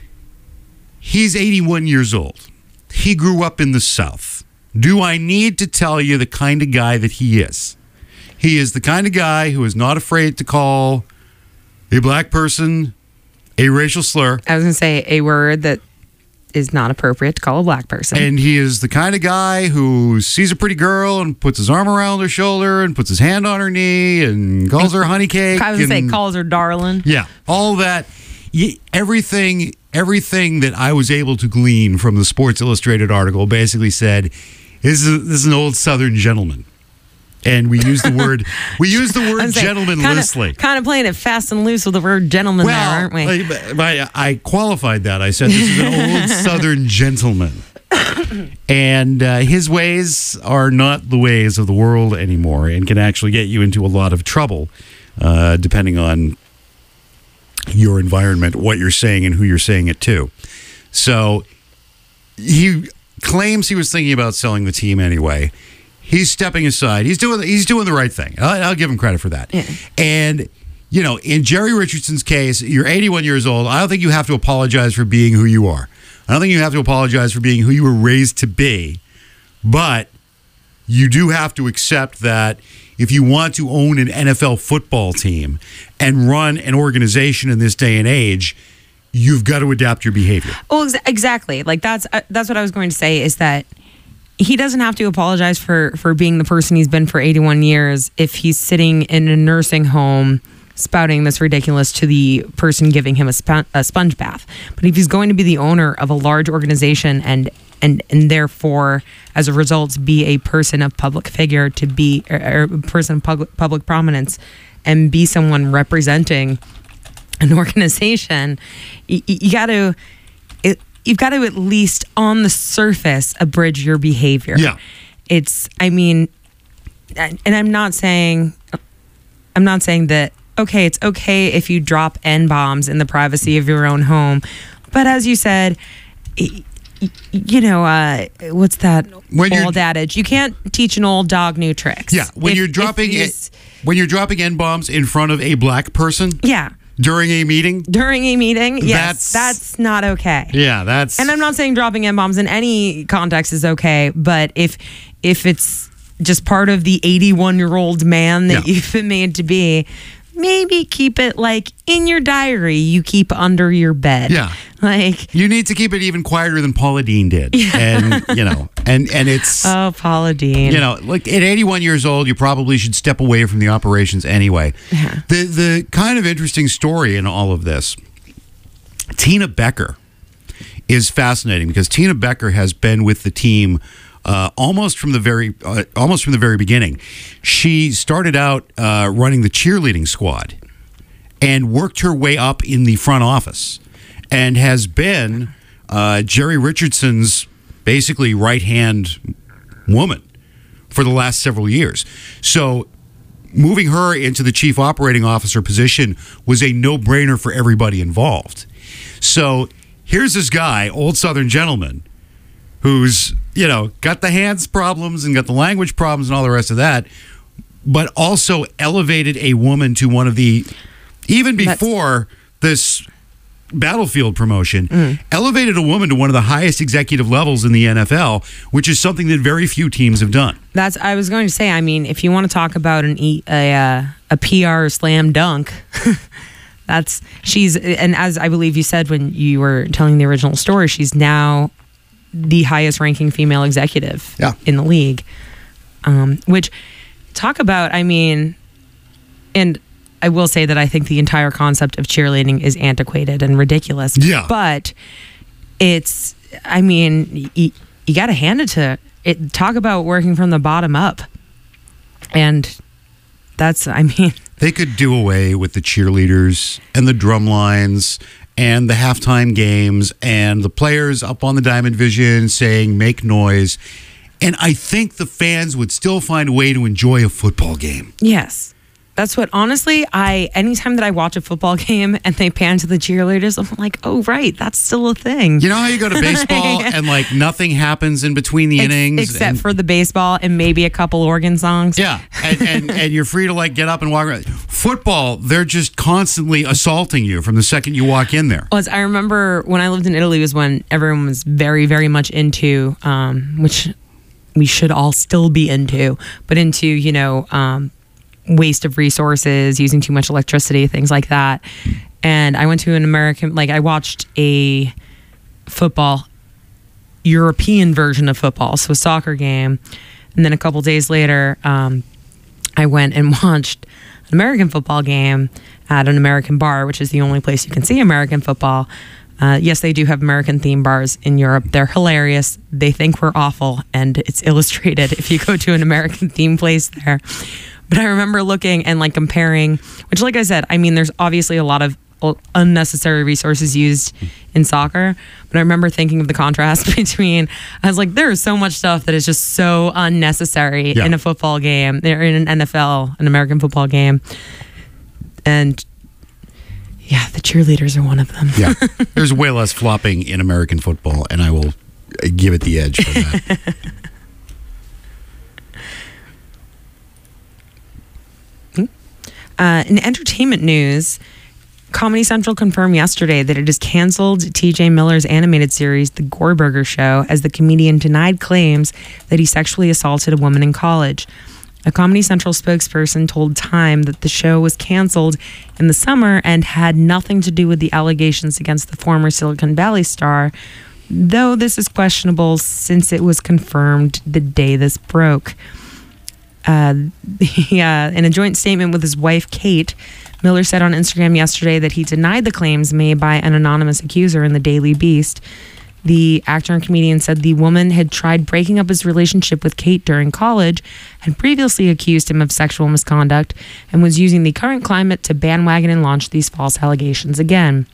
He's eighty-one years old. He grew up in the South. Do I need to tell you the kind of guy that he is? He is the kind of guy who is not afraid to call a black person a racial slur. I was going to say a word that is not appropriate to call a black person. And he is the kind of guy who sees a pretty girl and puts his arm around her shoulder and puts his hand on her knee and calls her honey cake. I was going to say and- calls her darling. Yeah, all that. Y- Everything, everything that I was able to glean from the Sports Illustrated article basically said, "This is this is an old Southern gentleman," and we use the word we use the word gentleman loosely. Kind of playing it fast and loose with the word gentleman there, aren't we? I, I qualified that. I said this is an old Southern gentleman, and uh, his ways are not the ways of the world anymore, and can actually get you into a lot of trouble, uh, depending on your environment, what you're saying, and who you're saying it to. So he claims he was thinking about selling the team anyway. He's stepping aside. He's doing he's doing the right thing. I'll, I'll give him credit for that. Yeah. And you know, in Jerry Richardson's case, you're eighty-one years old. I don't think you have to apologize for being who you are. I don't think you have to apologize for being who you were raised to be. But you do have to accept that if you want to own an N F L football team and run an organization in this day and age, you've got to adapt your behavior. Well, ex- exactly. Like that's uh, that's what I was going to say is that he doesn't have to apologize for for being the person he's been for eighty-one years if he's sitting in a nursing home spouting this ridiculous to the person giving him a, sp- a sponge bath. But if he's going to be the owner of a large organization and and and therefore, as a result, be a person of public figure, to be or, or a person of public public prominence, and be someone representing an organization, you, you got to, you've got to at least on the surface abridge your behavior. Yeah, it's. I mean, and I'm not saying, I'm not saying that. Okay, it's okay if you drop N-bombs in the privacy of your own home, but as you said. It, You know, uh, what's that when old adage? You can't teach an old dog new tricks. Yeah, when If- you're dropping if it, he's- when you're dropping N bombs in front of a black person, yeah, during a meeting, during a meeting, yes, That's- that's, not okay. yeah, that's. And I'm not saying dropping N bombs in any context is okay, but if if it's just part of the eighty-one year old man that Yeah. you've been made to be, maybe keep it like in your diary you keep under your bed. Yeah. Like you need to keep it even quieter than Paula Dean did. Yeah. And, you know, and, and it's, oh, Paula Dean. you know, like at eighty-one years old, you probably should step away from the operations anyway. Yeah. The, the kind of interesting story in all of this, Tina Becker is fascinating because Tina Becker has been with the team Uh, almost from the very, uh, almost from the very beginning. She started out uh, running the cheerleading squad, and worked her way up in the front office, and has been uh, Jerry Richardson's basically right hand woman for the last several years. So, moving her into the chief operating officer position was a no brainer for everybody involved. So, here's this guy, old Southern gentleman, who's, you know, got the hands problems and got the language problems and all the rest of that, but also elevated a woman to one of the, even before this Battlefield promotion, Mm. elevated a woman to one of the highest executive levels in the N F L, which is something that very few teams have done. That's. I was going to say. I mean, if you want to talk about an e, a uh, a P R slam dunk, that's she's. And as I believe you said when you were telling the original story, she's now the highest ranking female executive Yeah. in the league. Um, which talk about. I mean, and I will say that I think the entire concept of cheerleading is antiquated and ridiculous. Yeah. But it's, I mean, you, you got to hand it to it. Talk about working from the bottom up. And that's, I mean, They could do away with the cheerleaders and the drum lines and the halftime games and the players up on the Diamond Vision saying make noise. And I think the fans would still find a way to enjoy a football game. Yes. That's what, honestly, I anytime that I watch a football game and they pan to the cheerleaders, I'm like, oh, right, that's still a thing. You know how you go to baseball and like nothing happens in between the Ex- innings? Except and, for the baseball and maybe a couple organ songs. Yeah, and, and, and you're free to like get up and walk around. Football, they're just constantly assaulting you from the second you walk in there. Was I remember when I lived in Italy was when everyone was very, very much into, um, which we should all still be into, but into, you know, um, waste of resources, using too much electricity, things like that. And I went to an American, like I watched a football, European version of football, so a soccer game. And then a couple days later, um, I went and watched an American football game at an American bar, which is the only place you can see American football. Uh, yes, they do have American theme bars in Europe. They're hilarious. They think we're awful, and it's illustrated if you go to an American theme place there. But I remember looking and like comparing, which like I said, I mean, there's obviously a lot of unnecessary resources used in soccer. But I remember thinking of the contrast between, I was like, there is so much stuff that is just so unnecessary Yeah. in a football game, or in an N F L, an American football game. And yeah, the cheerleaders are one of them. Yeah, there's way less flopping in American football, and I will give it the edge for that. Uh, in entertainment news, Comedy Central confirmed yesterday that it has canceled T J Miller's animated series, The Gorburger Show, as the comedian denied claims that he sexually assaulted a woman in college. A Comedy Central spokesperson told Time that the show was canceled in the summer and had nothing to do with the allegations against the former Silicon Valley star, though this is questionable since it was confirmed the day this broke. Uh, he, uh, in a joint statement with his wife, Kate, Miller said on Instagram yesterday that he denied the claims made by an anonymous accuser in the Daily Beast. The actor and comedian said the woman had tried breaking up his relationship with Kate during college, had previously accused him of sexual misconduct, and was using the current climate to bandwagon and launch these false allegations again.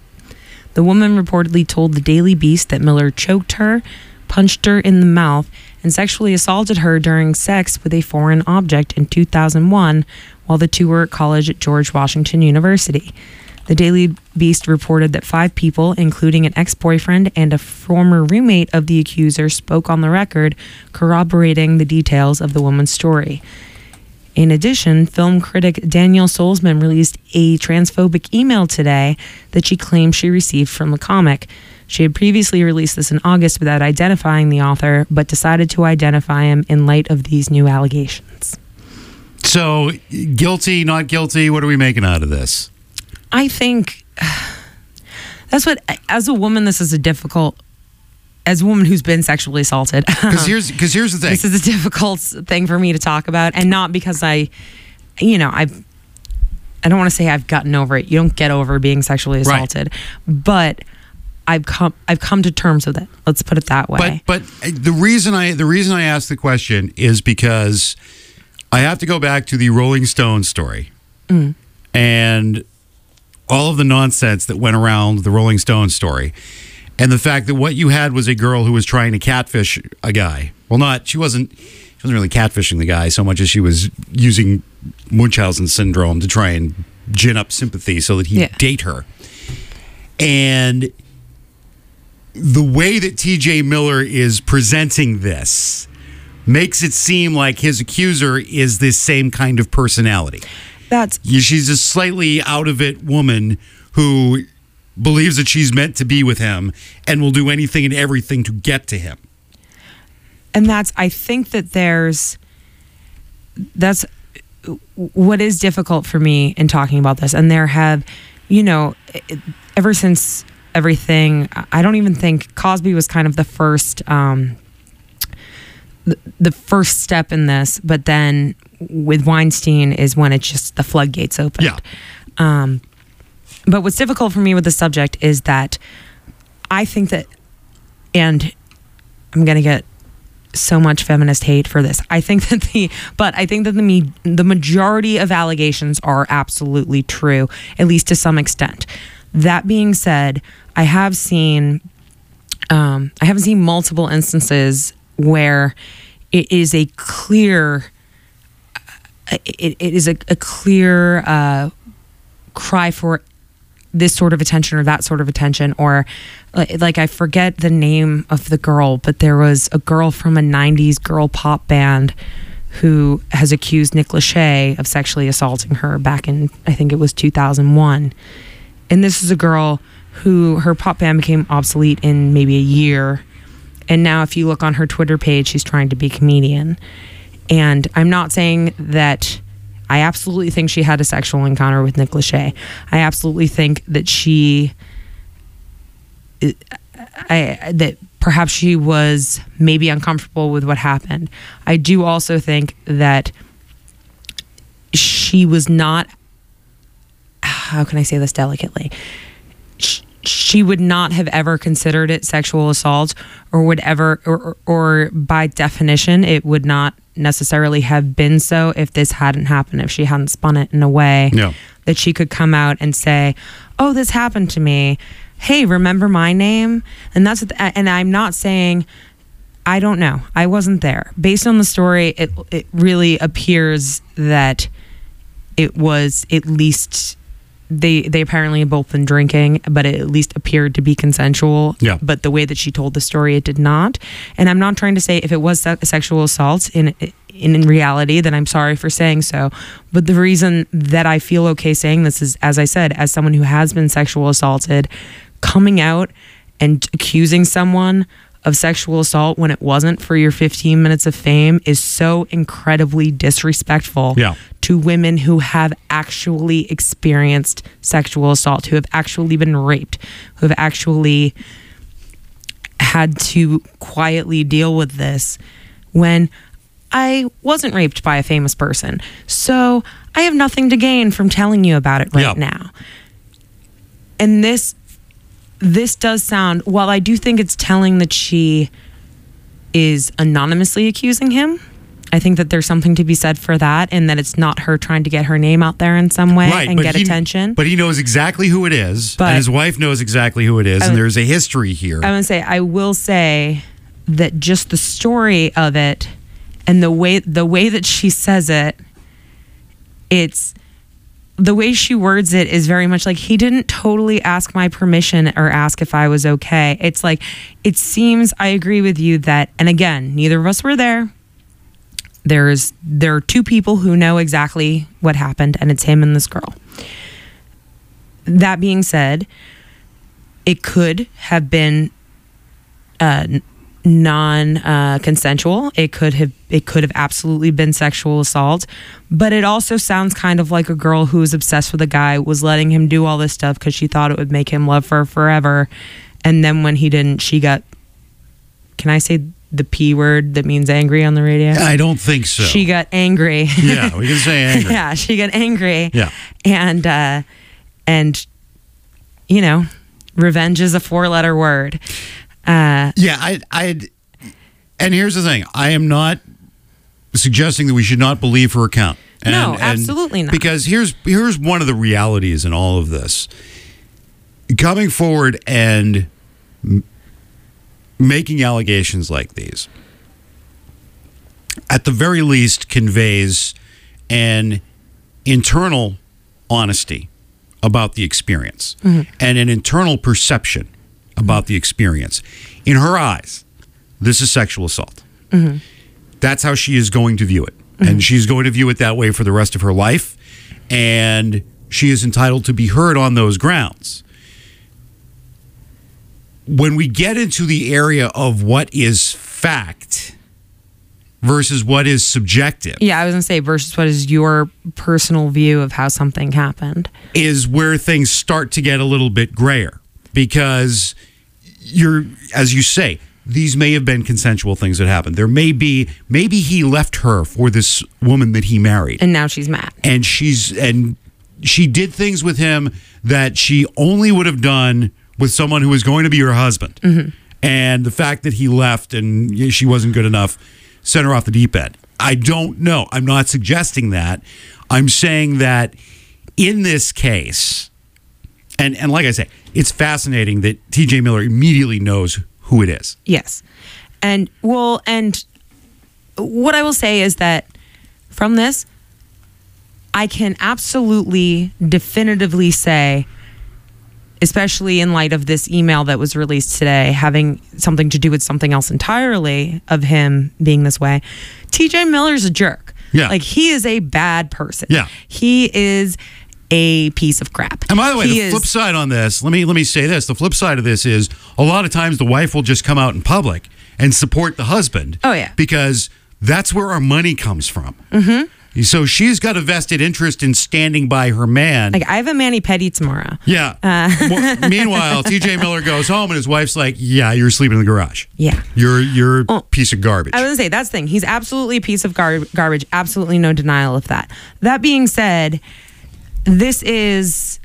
The woman reportedly told the Daily Beast that Miller choked her, punched her in the mouth, and sexually assaulted her during sex with a foreign object in two thousand one while the two were at college at George Washington University. The Daily Beast reported that five people, including an ex-boyfriend and a former roommate of the accuser, spoke on the record, corroborating the details of the woman's story. In addition, film critic Danielle Solzman released a transphobic email today that she claims she received from the comic. She had previously released this in August without identifying the author, but decided to identify him in light of these new allegations. So, guilty, not guilty, what are we making out of this? I think that's what, as a woman, this is a difficult, as a woman who's been sexually assaulted. Because here's, because here's the thing. This is a difficult thing for me to talk about, and not because I, you know, I've, I don't want to say I've gotten over it. You don't get over being sexually assaulted, right. But I've come, I've come to terms with it. Let's put it that way. But, but the reason I, the reason I asked the question is because I have to go back to the Rolling Stones story, mm. and all of the nonsense that went around the Rolling Stones story, and the fact that what you had was a girl who was trying to catfish a guy. Well, not she wasn't. She wasn't really catfishing the guy so much as she was using Munchausen syndrome to try and gin up sympathy so that he'd yeah. date her. And the way that T J Miller is presenting this makes it seem like his accuser is this same kind of personality. That's she's a slightly out of it woman who believes that she's meant to be with him and will do anything and everything to get to him. And that's, I think that there's, that's what is difficult for me in talking about this. And there have, you know, ever since everything, I don't even think Cosby was kind of the first, um, the, the first step in this, but then with Weinstein is when it's just the floodgates opened. Yeah. Um, but what's difficult for me with the subject is that I think that, and I'm going to get so much feminist hate for this. I think that the, but I think that the me, the majority of allegations are absolutely true, at least to some extent. That being said, I have seen, um, I haven't seen multiple instances where it is a clear, it, it is a, a clear uh, cry for this sort of attention or that sort of attention, or like, like I forget the name of the girl, but there was a girl from a nineties girl pop band who has accused Nick Lachey of sexually assaulting her back in, I think it was two thousand one. And this is a girl who, her pop band became obsolete in maybe a year. And now if you look on her Twitter page, she's trying to be a comedian. And I'm not saying that I absolutely think she had a sexual encounter with Nick Lachey. I absolutely think that she, I, that perhaps she was maybe uncomfortable with what happened. I do also think that she was not, how can I say this delicately? She would not have ever considered it sexual assault, or would ever, or, or by definition, it would not necessarily have been so if this hadn't happened, if she hadn't spun it in a way Yeah. that she could come out and say, oh, this happened to me. Hey, remember my name? And that's, and I'm not saying, I don't know. I wasn't there. Based on the story, it it really appears that it was at least, they they apparently had both been drinking, but it at least appeared to be consensual. Yeah. But the way that she told the story, it did not. And I'm not trying to say if it was se- sexual assault in in, in reality, then I'm sorry for saying so. But the reason that I feel okay saying this is, as I said, as someone who has been sexual assaulted, coming out and accusing someone of sexual assault when it wasn't for your fifteen minutes of fame is so incredibly disrespectful Yeah. to women who have actually experienced sexual assault, who have actually been raped, who have actually had to quietly deal with this when I wasn't raped by a famous person. So I have nothing to gain from telling you about it right Yeah. now. And this this does sound, while I do think it's telling that she is anonymously accusing him, I think that there's something to be said for that, and that it's not her trying to get her name out there in some way and but get he- attention. But he knows exactly who it is, But- and his wife knows exactly who it is, I and would- there's a history here. I would say, I will say that just the story of it and the way the way that she says it, it's the way she words it is very much like, he didn't totally ask my permission or ask if I was okay. It's like, it seems, I agree with you that, and again, neither of us were there. There's there are two people who know exactly what happened, and it's him and this girl. That being said, it could have been uh, non uh, consensual. It could have it could have absolutely been sexual assault, but it also sounds kind of like a girl who was obsessed with a guy, was letting him do all this stuff because she thought it would make him love her forever, and then when he didn't, she got, can I say the P word that means angry on the radio? I don't think so. She got angry. Yeah, we can say angry. Yeah, she got angry. Yeah. And uh and you know, revenge is a four-letter word. Uh Yeah, I, I, and here's the thing: I am not suggesting that we should not believe her account. And, No, and- absolutely not. Because here's here's one of the realities in all of this: coming forward and m- making allegations like these, at the very least, conveys an internal honesty about the experience and an internal perception about the experience. In her eyes, this is sexual assault. That's how she is going to view it. And she's going to view it that way for the rest of her life. And she is entitled to be heard on those grounds. When we get into the area of what is fact versus what is subjective, yeah, I was gonna say versus what is your personal view of how something happened. is where things start to get a little bit grayer, because you're, as you say, these may have been consensual things that happened. There may be, maybe he left her for this woman that he married, And now she's mad. and she's and she did things with him that she only would have done with someone who was going to be her husband. And the fact that he left and she wasn't good enough sent her off the deep end. I don't know. I'm not suggesting that. I'm saying that in this case, And and like I say, it's fascinating that T J Miller immediately knows who it is. Yes. And well, and what I will say is that from this, I can absolutely definitively say, especially in light of this email that was released today, having something to do with something else entirely of him being this way, T J Miller's a jerk. Yeah. Like, he is a bad person. Yeah. He is a piece of crap. And by the way, He the is- flip side on this, let me let me say this. The flip side of this is a lot of times the wife will just come out in public and support the husband. Oh, yeah. Because that's where our money comes from. Mm-hmm. So she's got a vested interest in standing by her man. Like, I have a mani-pedi tomorrow. Yeah. Uh. Well, meanwhile, T J Miller goes home and his wife's like, "Yeah, you're sleeping in the garage. Yeah. You're you're a Oh. piece of garbage." I was going to say, that's the thing. He's absolutely a piece of gar- garbage. Absolutely no denial of that. That being said, this is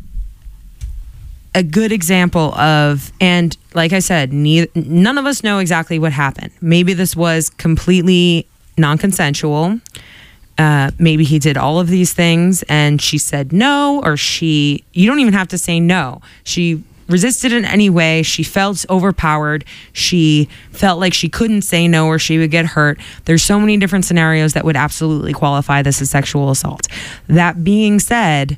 a good example of, and like I said, neither, none of us know exactly what happened. Maybe this was completely non-consensual. Uh, maybe he did all of these things and she said no, or she, you don't even have to say no. She resisted in any way. She felt overpowered. She felt like she couldn't say no or she would get hurt. There's so many different scenarios that would absolutely qualify this as sexual assault. That being said,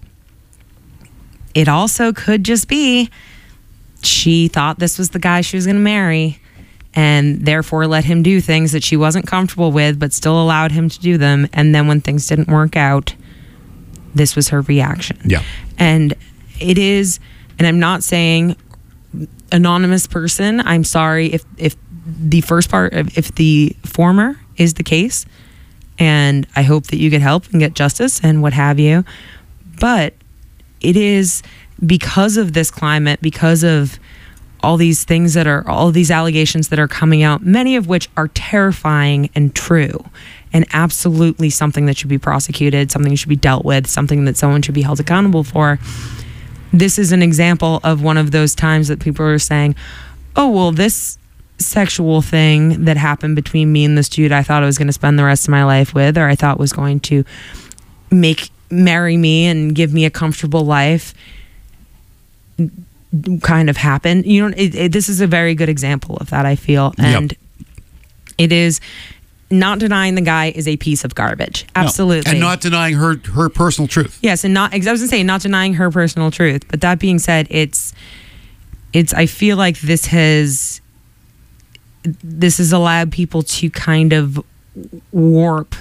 it also could just be she thought this was the guy she was going to marry and therefore let him do things that she wasn't comfortable with, but still allowed him to do them. And then when things didn't work out, this was her reaction. Yeah. And it is, and I'm not saying anonymous person, I'm sorry if, if the first part, if the former is the case, and I hope that you get help and get justice and what have you. But it is because of this climate, because of all these things that are, all these allegations that are coming out, many of which are terrifying and true, and absolutely something that should be prosecuted, something that should be dealt with, something that someone should be held accountable for. This is an example of one of those times that people are saying, oh, well, this sexual thing that happened between me and this dude I thought I was going to spend the rest of my life with, or I thought was going to make marry me and give me a comfortable life, kind of happened. You know, it, it, this is a very good example of that, I feel. And Yep. it is not denying the guy is a piece of garbage. No. Absolutely. And not denying her her personal truth. Yes, and not, I was going to say, not denying her personal truth. But that being said, it's, it's, I feel like this has, this has allowed people to kind of warp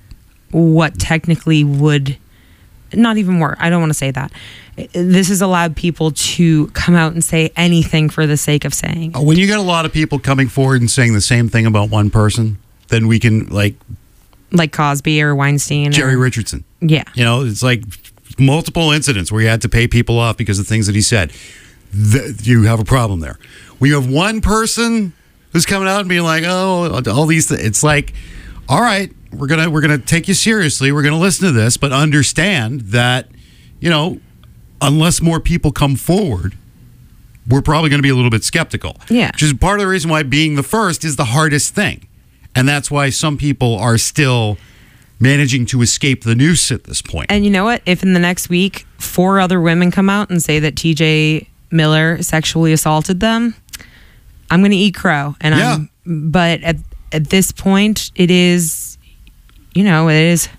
what technically would, not even work. I don't want to say that. This has allowed people to come out and say anything for the sake of saying. When you get a lot of people coming forward and saying the same thing about one person, then we can, like, Like Cosby or Weinstein. Jerry or, Richardson. Yeah. You know, it's like multiple incidents where you had to pay people off because of things that he said. Th- you have a problem there. When you have one person who's coming out and being like, oh, all these things, it's like, all right, we're gonna we're gonna take you seriously. We're gonna listen to this, but understand that, you know, unless more people come forward, we're probably going to be a little bit skeptical. Yeah. Which is part of the reason why being the first is the hardest thing. And that's why some people are still managing to escape the noose at this point. And you know what? If in the next week, four other women come out and say that T J Miller sexually assaulted them, I'm going to eat crow. And Yeah. I'm, but at, at this point, it is, you know, it is,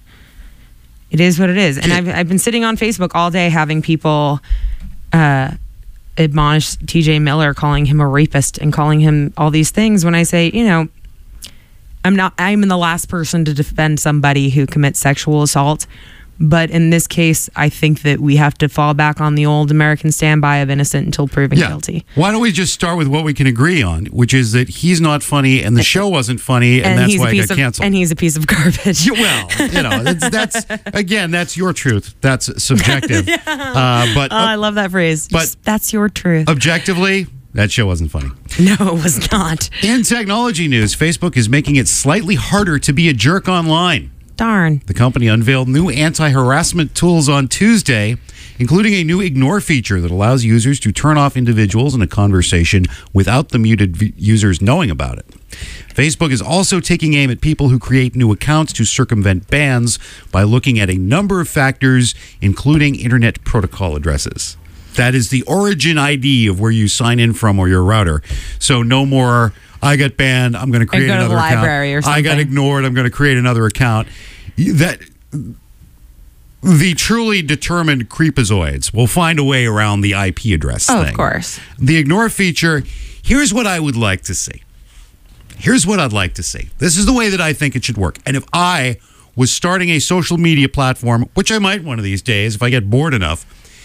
it is what it is. And I've, I've been sitting on Facebook all day having people uh, admonish T J Miller, calling him a rapist and calling him all these things, when I say, you know, I'm not, I'm the last person to defend somebody who commits sexual assault. But in this case, I think that we have to fall back on the old American standby of innocent until proven guilty. Why don't we just start with what we can agree on, which is that he's not funny and the show wasn't funny, and, And that's he's a why it piece got of, canceled. and he's a piece of garbage. Yeah, well, you know, that's, that's again, that's your truth. That's subjective. Yeah. Uh, but Oh, I love that phrase. but- Just, that's your truth. objectively, that show wasn't funny. No, it was not. In technology news, Facebook is making it slightly harder to be a jerk online. Darn. The company unveiled new anti-harassment tools on Tuesday, including a new ignore feature that allows users to turn off individuals in a conversation without the muted v- users knowing about it. Facebook is also taking aim at people who create new accounts to circumvent bans by looking at a number of factors, including internet protocol addresses. That is the origin I D of where you sign in from or your router. So no more, I got banned, I'm going to create go to the another library account. or I got something. ignored, I'm going to create another account. You- That the truly determined creepazoids will find a way around the I P address Oh, thing. of course. The ignore feature, here's what I would like to see. Here's what I'd like to see. This is the way that I think it should work. And if I was starting a social media platform, which I might one of these days if I get bored enough,